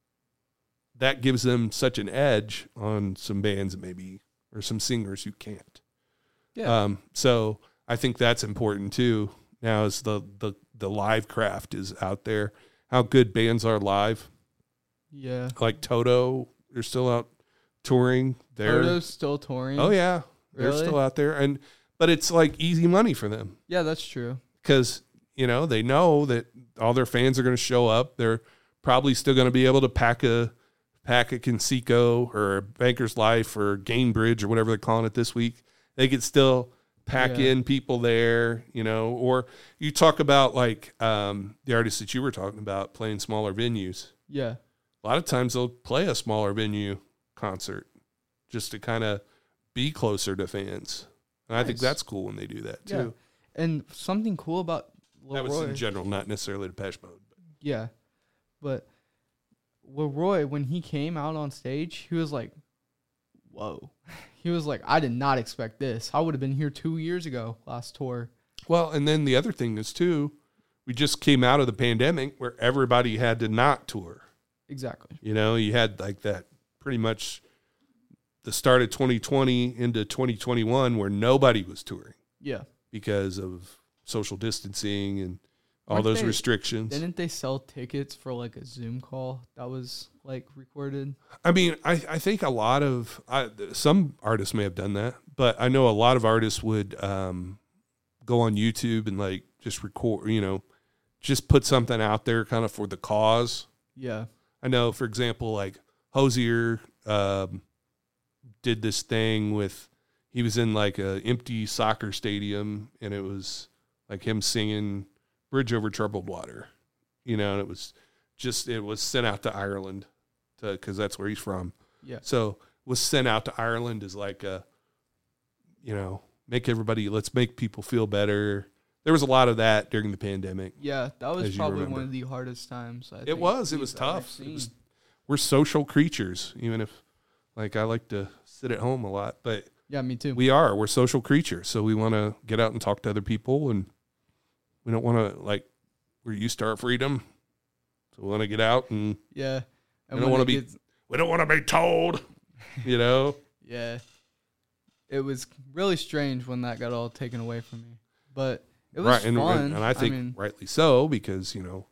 that gives them such an edge on some bands that maybe, or some singers who can't. Yeah. Um, so I think that's important too. Now as the, the, the live craft is out there, how good bands are live. yeah. Like Toto, they're still out touring. They're Toto's still touring. oh yeah, they're Really? still out there, and but it's like easy money for them Yeah, that's true. because you know they know that all their fans are going to show up. They're probably still going to be able to pack a pack a Conseco or a Banker's Life or Gainbridge or whatever they're calling it this week. They could still pack Yeah. in people there, you know. Or you talk about like um, the artists that you were talking about playing smaller venues. Yeah. A lot of times they'll play a smaller venue concert just to kind of be closer to fans. And I think Nice. that's cool when they do that too. Yeah. And something cool about That was Leroy. in general, not necessarily Depeche Mode. Yeah. But Leroy, when he came out on stage, he was like, whoa. He was like, I did not expect this. I would have been here two years ago, last tour. Well, and then the other thing is too, we just came out of the pandemic where everybody had to not tour. Exactly. You know, you had like that pretty much the start of twenty twenty into twenty twenty-one where nobody was touring Yeah. because of social distancing and all Weren't those they- restrictions. Didn't they sell tickets for like a Zoom call that was like recorded? I mean, I, I think a lot of I, some artists may have done that, but I know a lot of artists would um, go on YouTube and like just record, you know, just put something out there kind of for the cause. Yeah. I know, for example, like Hosier um, did this thing with, he was in like a empty soccer stadium and it was like him singing Bridge Over Troubled Water, you know, and it was just, it was sent out to Ireland to, cause that's where he's from. Yeah. So was sent out to Ireland as like a, you know, make everybody, let's make people feel better. There was a lot of that during the pandemic. Yeah. That was As you probably remember. one of the hardest times. I It think was, it we've was ever tough. It seen. was, we're social creatures, even if like I like to sit at home a lot, but Yeah, me too. we are, we're social creatures. So we want to get out and talk to other people and we don't want to like, we're used to our freedom. So we want to get out and yeah. We don't when wanna it be- gets- we don't want to be told, you know? Yeah. It was really strange when that got all taken away from me. But it was right. And, fun. and I think mean, rightly so, because, you know,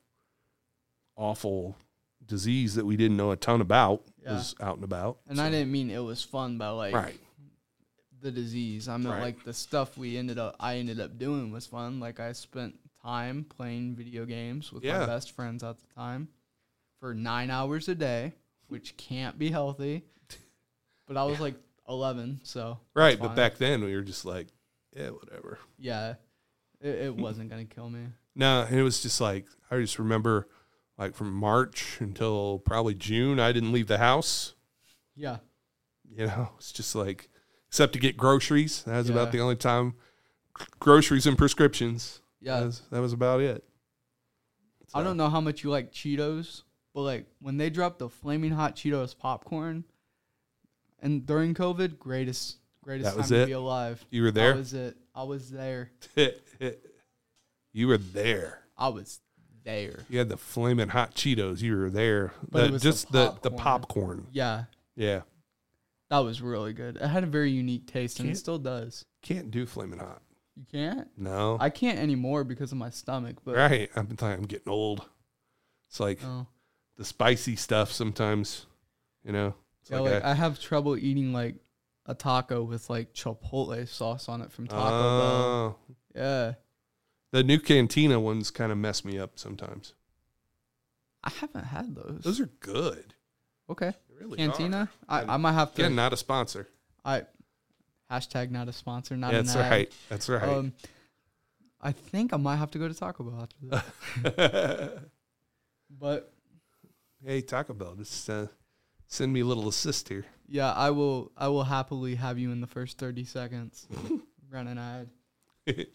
awful disease that we didn't know a ton about Yeah. was out and about. and so- I didn't mean it was fun by like Right. the disease. I meant Right. like the stuff we ended up I ended up doing was fun. Like I spent time playing video games with Yeah. my best friends at the time for nine hours a day, which can't be healthy. But I was like eleven, so Right. that's But fine. back then we were just like, yeah, whatever. yeah, it, it wasn't gonna kill me. No, and it was just like, I just remember like from March until probably June, I didn't leave the house. Yeah, You know, it's just like, except to get groceries. That was Yeah. about the only time. Groceries and prescriptions. yeah. That was, that was about it. I don't know how much you like Cheetos, but like when they dropped the flaming hot Cheetos popcorn, and during COVID, greatest greatest That was time it? to be alive. You were there? That was it. I was there. You were there. I was there. You had the flaming hot Cheetos. You were there. But it The- was the just the, the popcorn. popcorn. Yeah, Yeah. that was really good. It had a very unique taste, and it Can't- still does. Can't do flaming hot. You can't? No. I can't anymore because of my stomach. But right. I'm, I'm getting old. It's like oh. the spicy stuff sometimes, you know. It's yeah, like, like I, I have trouble eating like a taco with like chipotle sauce on it from Taco Bell. oh. Yeah, The new Cantina ones kind of mess me up sometimes. I haven't had those. Those are good. Okay. They really Cantina. are. I, I might have to. Again, not a sponsor. I hashtag not a sponsor. Not That's an ad. right. That's right. Um, I think I might have to go to Taco Bell after this. But hey, Taco Bell, just uh, send me a little assist here. yeah, I will. I will happily have you in the first thirty seconds. Run an ad.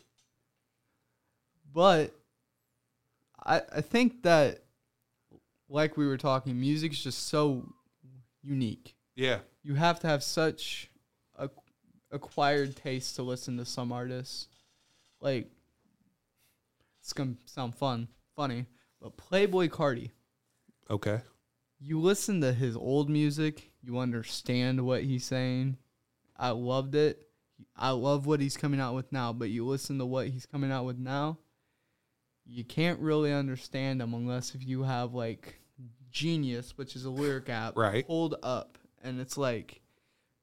But I I think that, like we were talking, music's just so unique. Yeah. You have to have such a acquired taste to listen to some artists. Like, it's gonna sound fun, funny, but Playboy Carti. Okay. You listen to his old music, you understand what he's saying. I loved it. I love what he's coming out with now, but you listen to what he's coming out with now, you can't really understand him unless if you have like Genius, which is a lyric app, Right. pulled up, and it's like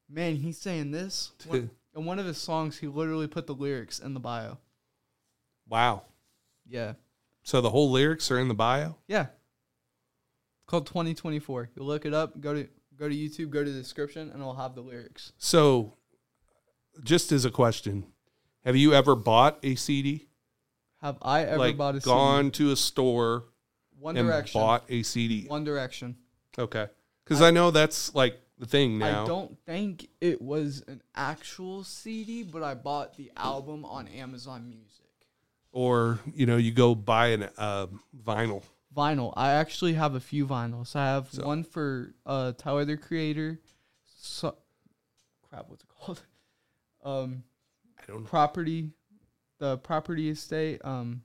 Man, he's saying this. One, in one of his songs, he literally put the lyrics in the bio. Wow. Yeah. So the whole lyrics are in the bio? Yeah. It's called twenty twenty-four. You look it up, go to go to YouTube, go to the description, and it'll have the lyrics. So, just as a question, have you ever bought a C D? Have I ever like bought a gone C D? to a store One and Direction. bought a C D? One Direction. Okay. Because I, I know that's like the thing now. I don't think it was an actual C D, but I bought the album on Amazon Music. Or, you know, you go buy an uh, vinyl. Vinyl. I actually have a few vinyls. I have So- one for uh, Tyler, the Creator. So, crap, what's it called? Um, I don't know. Property. The Property Estate. Um,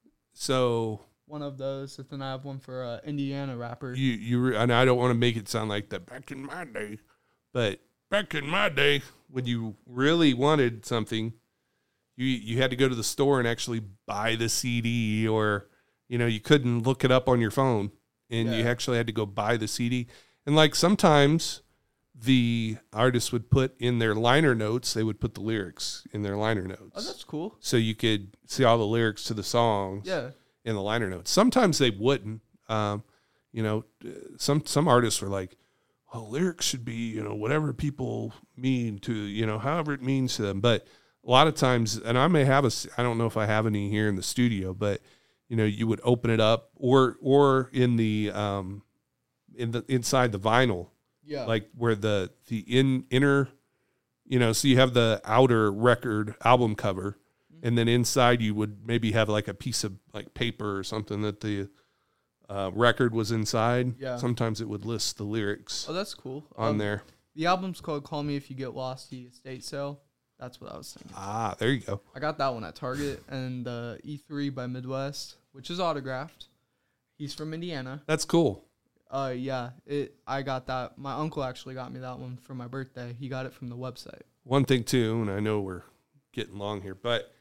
So one of those. And then I have one for uh, Indiana rapper. you, you re- and I don't want to make it sound like that back in my day, but back in my day, when you really wanted something, you you had to go to the store and actually buy the C D, or, you know, you couldn't look it up on your phone, and you Yeah. actually had to go buy the C D. And like sometimes the artists would put in their liner notes, they would put the lyrics in their liner notes. Oh, that's cool. So you could see all the lyrics to the songs Yeah. in the liner notes. Sometimes they wouldn't. Um, you know, some some artists were like, well, lyrics should be, you know, whatever people mean to, you know, however it means to them. But a lot of times, and I may have a, I don't know if I have any here in the studio, but, you know, you would open it up, or or in the um, in the inside the vinyl, Yeah. like where the the in inner, you know, so you have the outer record album cover, and then inside you would maybe have like a piece of like paper or something that the uh, record was inside. Yeah. Sometimes it would list the lyrics Oh, that's cool. on Um, there. The album's called Call Me If You Get Lost, the estate sale. That's what I was thinking. Ah, there you go. I got that one at Target, and the E three by Midwest, which is autographed. He's from Indiana. That's cool. Uh, yeah, it. I got that. My uncle actually got me that one for my birthday. He got it from the website. One thing too, and I know we're getting long here, but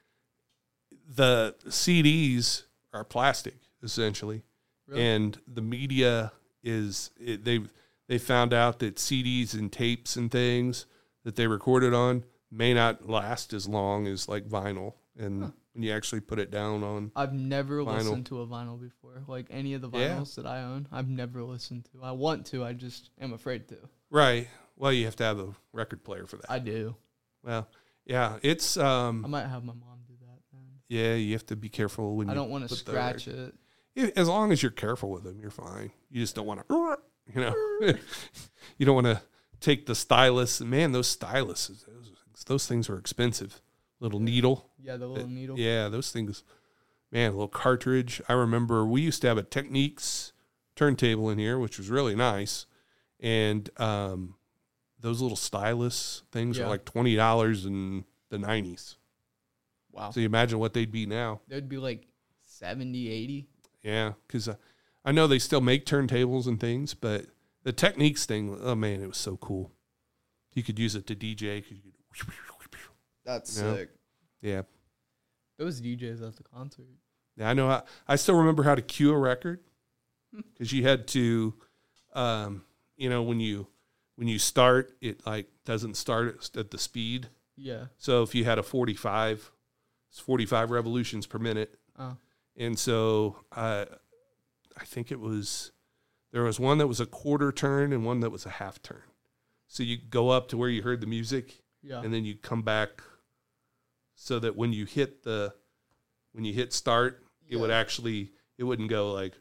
the C Ds are plastic essentially. Really? And the media is it, they they found out that C Ds and tapes and things that they recorded on may not last as long as like vinyl, and Huh. when you actually put it down on, I've never Vinyl. listened to a vinyl before. Like any of the Yeah. vinyls that I own, I've never listened to. I want to. I just am afraid to. right, well, you have to have a record player for that. I do. Well, yeah, it's I um might have my mom do that. Then. yeah, you have to be careful when I you don't want to put the scratch rec- it. Yeah, as long as you're careful with them, you're fine. You just don't want to, you know, you don't want to take the stylus. Man, those styluses, those, those things are expensive. Little needle. Yeah, the little needle. Yeah, those things, man, a little cartridge. I remember we used to have a Techniques turntable in here, which was really nice. And um, those little stylus things Yeah. are like twenty dollars in the nineties. Wow. So you imagine what they'd be now. There'd be like seventy, eighty. Yeah, because uh, I know they still make turntables and things, but the Techniques thing, oh man, it was so cool. You could use it to D J. You could, That's Yeah. sick. yeah, Those D Js at the concert. yeah. I know. How, I still remember how to cue a record because you had to, um, you know, when you when you start, it like doesn't start at the speed. Yeah. So if you had a forty-five, it's forty-five revolutions per minute. Oh. And so uh, I think it was, there was one that was a quarter turn and one that was a half turn. So you go up to where you heard the music, Yeah. and then you come back so that when you hit the, when you hit start, it would Yeah. actually, it wouldn't go like,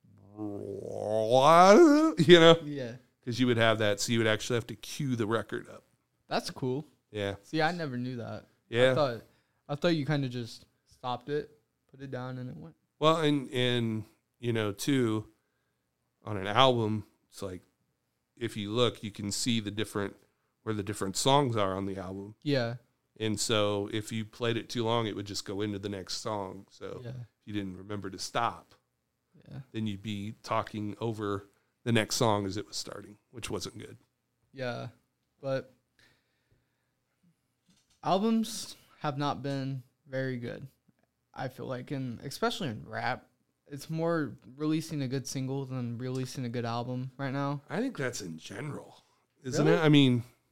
you know, Yeah. because you would have that. So you would actually have to cue the record up. That's cool. Yeah. See, I never knew that. Yeah. I thought I thought you kind of just stopped it, put it down, and it went. Well, and and you know, too, on an album, it's like if you look, you can see the different where the different songs are on the album. Yeah. And so if you played it too long, it would just go into the next song. So Yeah. if you didn't remember to stop, Yeah. then you'd be talking over the next song as it was starting, which wasn't good. Yeah. But albums have not been very good. I feel like, and especially in rap, it's more releasing a good single than releasing a good album right now. I think that's in general, isn't Really? it? I mean,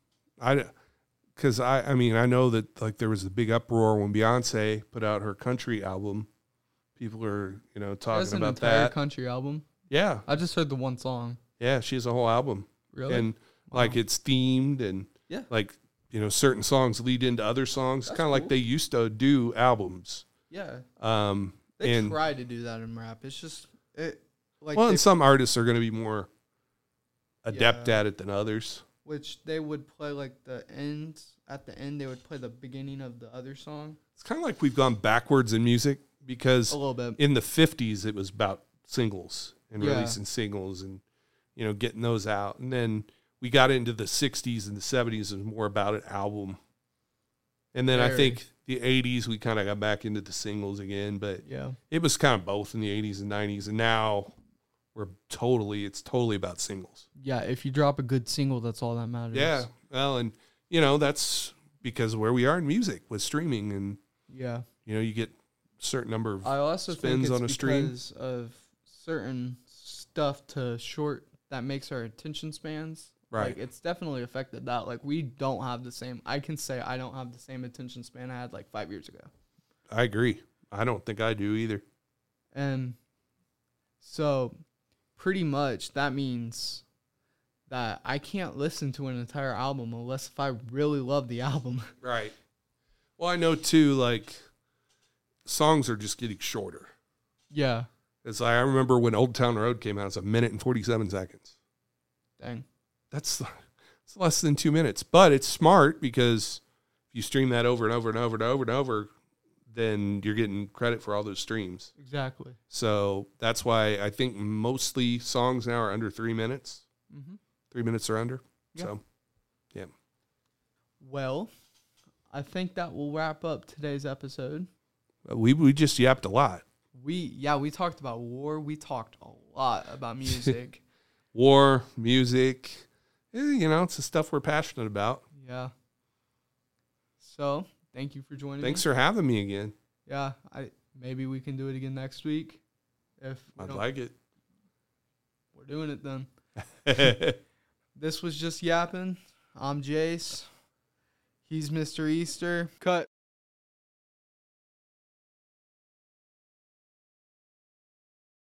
I, because I, I mean, I know that like there was a big uproar when Beyonce put out her country album. People are, you know, talking That's an about entire that. country album. Yeah, I just heard the one song. yeah, she has a whole album, Really? and Wow. like it's themed, and Yeah. like you know, certain songs lead into other songs, That's kind of like cool. they used to do albums. Yeah. Um, They and try to do that in rap. It's just it like well, they, and some artists are going to be more adept Yeah. at it than others. which they would play like the end at the end they would play the beginning of the other song. It's kind of like we've gone backwards in music because A little bit. in the fifties it was about singles and Yeah. releasing singles and you know getting those out, and then we got into the sixties and the seventies. It was more about an album, and then I Very. think the eighties we kind of got back into the singles again, but Yeah. it was kind of both in the eighties and nineties, and now we're totally it's totally about singles. Yeah, if you drop a good single, that's all that matters. Yeah, well, and you know that's because of where we are in music with streaming, and Yeah. you know you get a certain number of I also think spins it's on a stream. because of certain stuff to short that makes our attention spans. Right. Like it's definitely affected that. Like we don't have the same I can say I don't have the same attention span I had like five years ago. I agree. I don't think I do either. And so pretty much that means that I can't listen to an entire album unless if I really love the album. Right. Well, I know too, like songs are just getting shorter. Yeah. It's like I remember when Old Town Road came out, it's a minute and forty-seven seconds. Dang. That's it's less than two minutes, but it's smart because if you stream that over and over and over and over and over, then you're getting credit for all those streams. Exactly. So that's why I think mostly songs now are under three minutes. Mm-hmm. Three minutes or under. Yeah. So, Well, I think that will wrap up today's episode. we we just yapped a lot. We yeah, we talked about war. We talked a lot about music. War, music, eh, you know, it's the stuff we're passionate about. Yeah. So thank you for joining Thanks me. for having me again. Yeah, I maybe we can do it again next week. If we I'd don't- like it. we're doing it then. This was just yapping. I'm Jace. He's Mister Easter. Cut.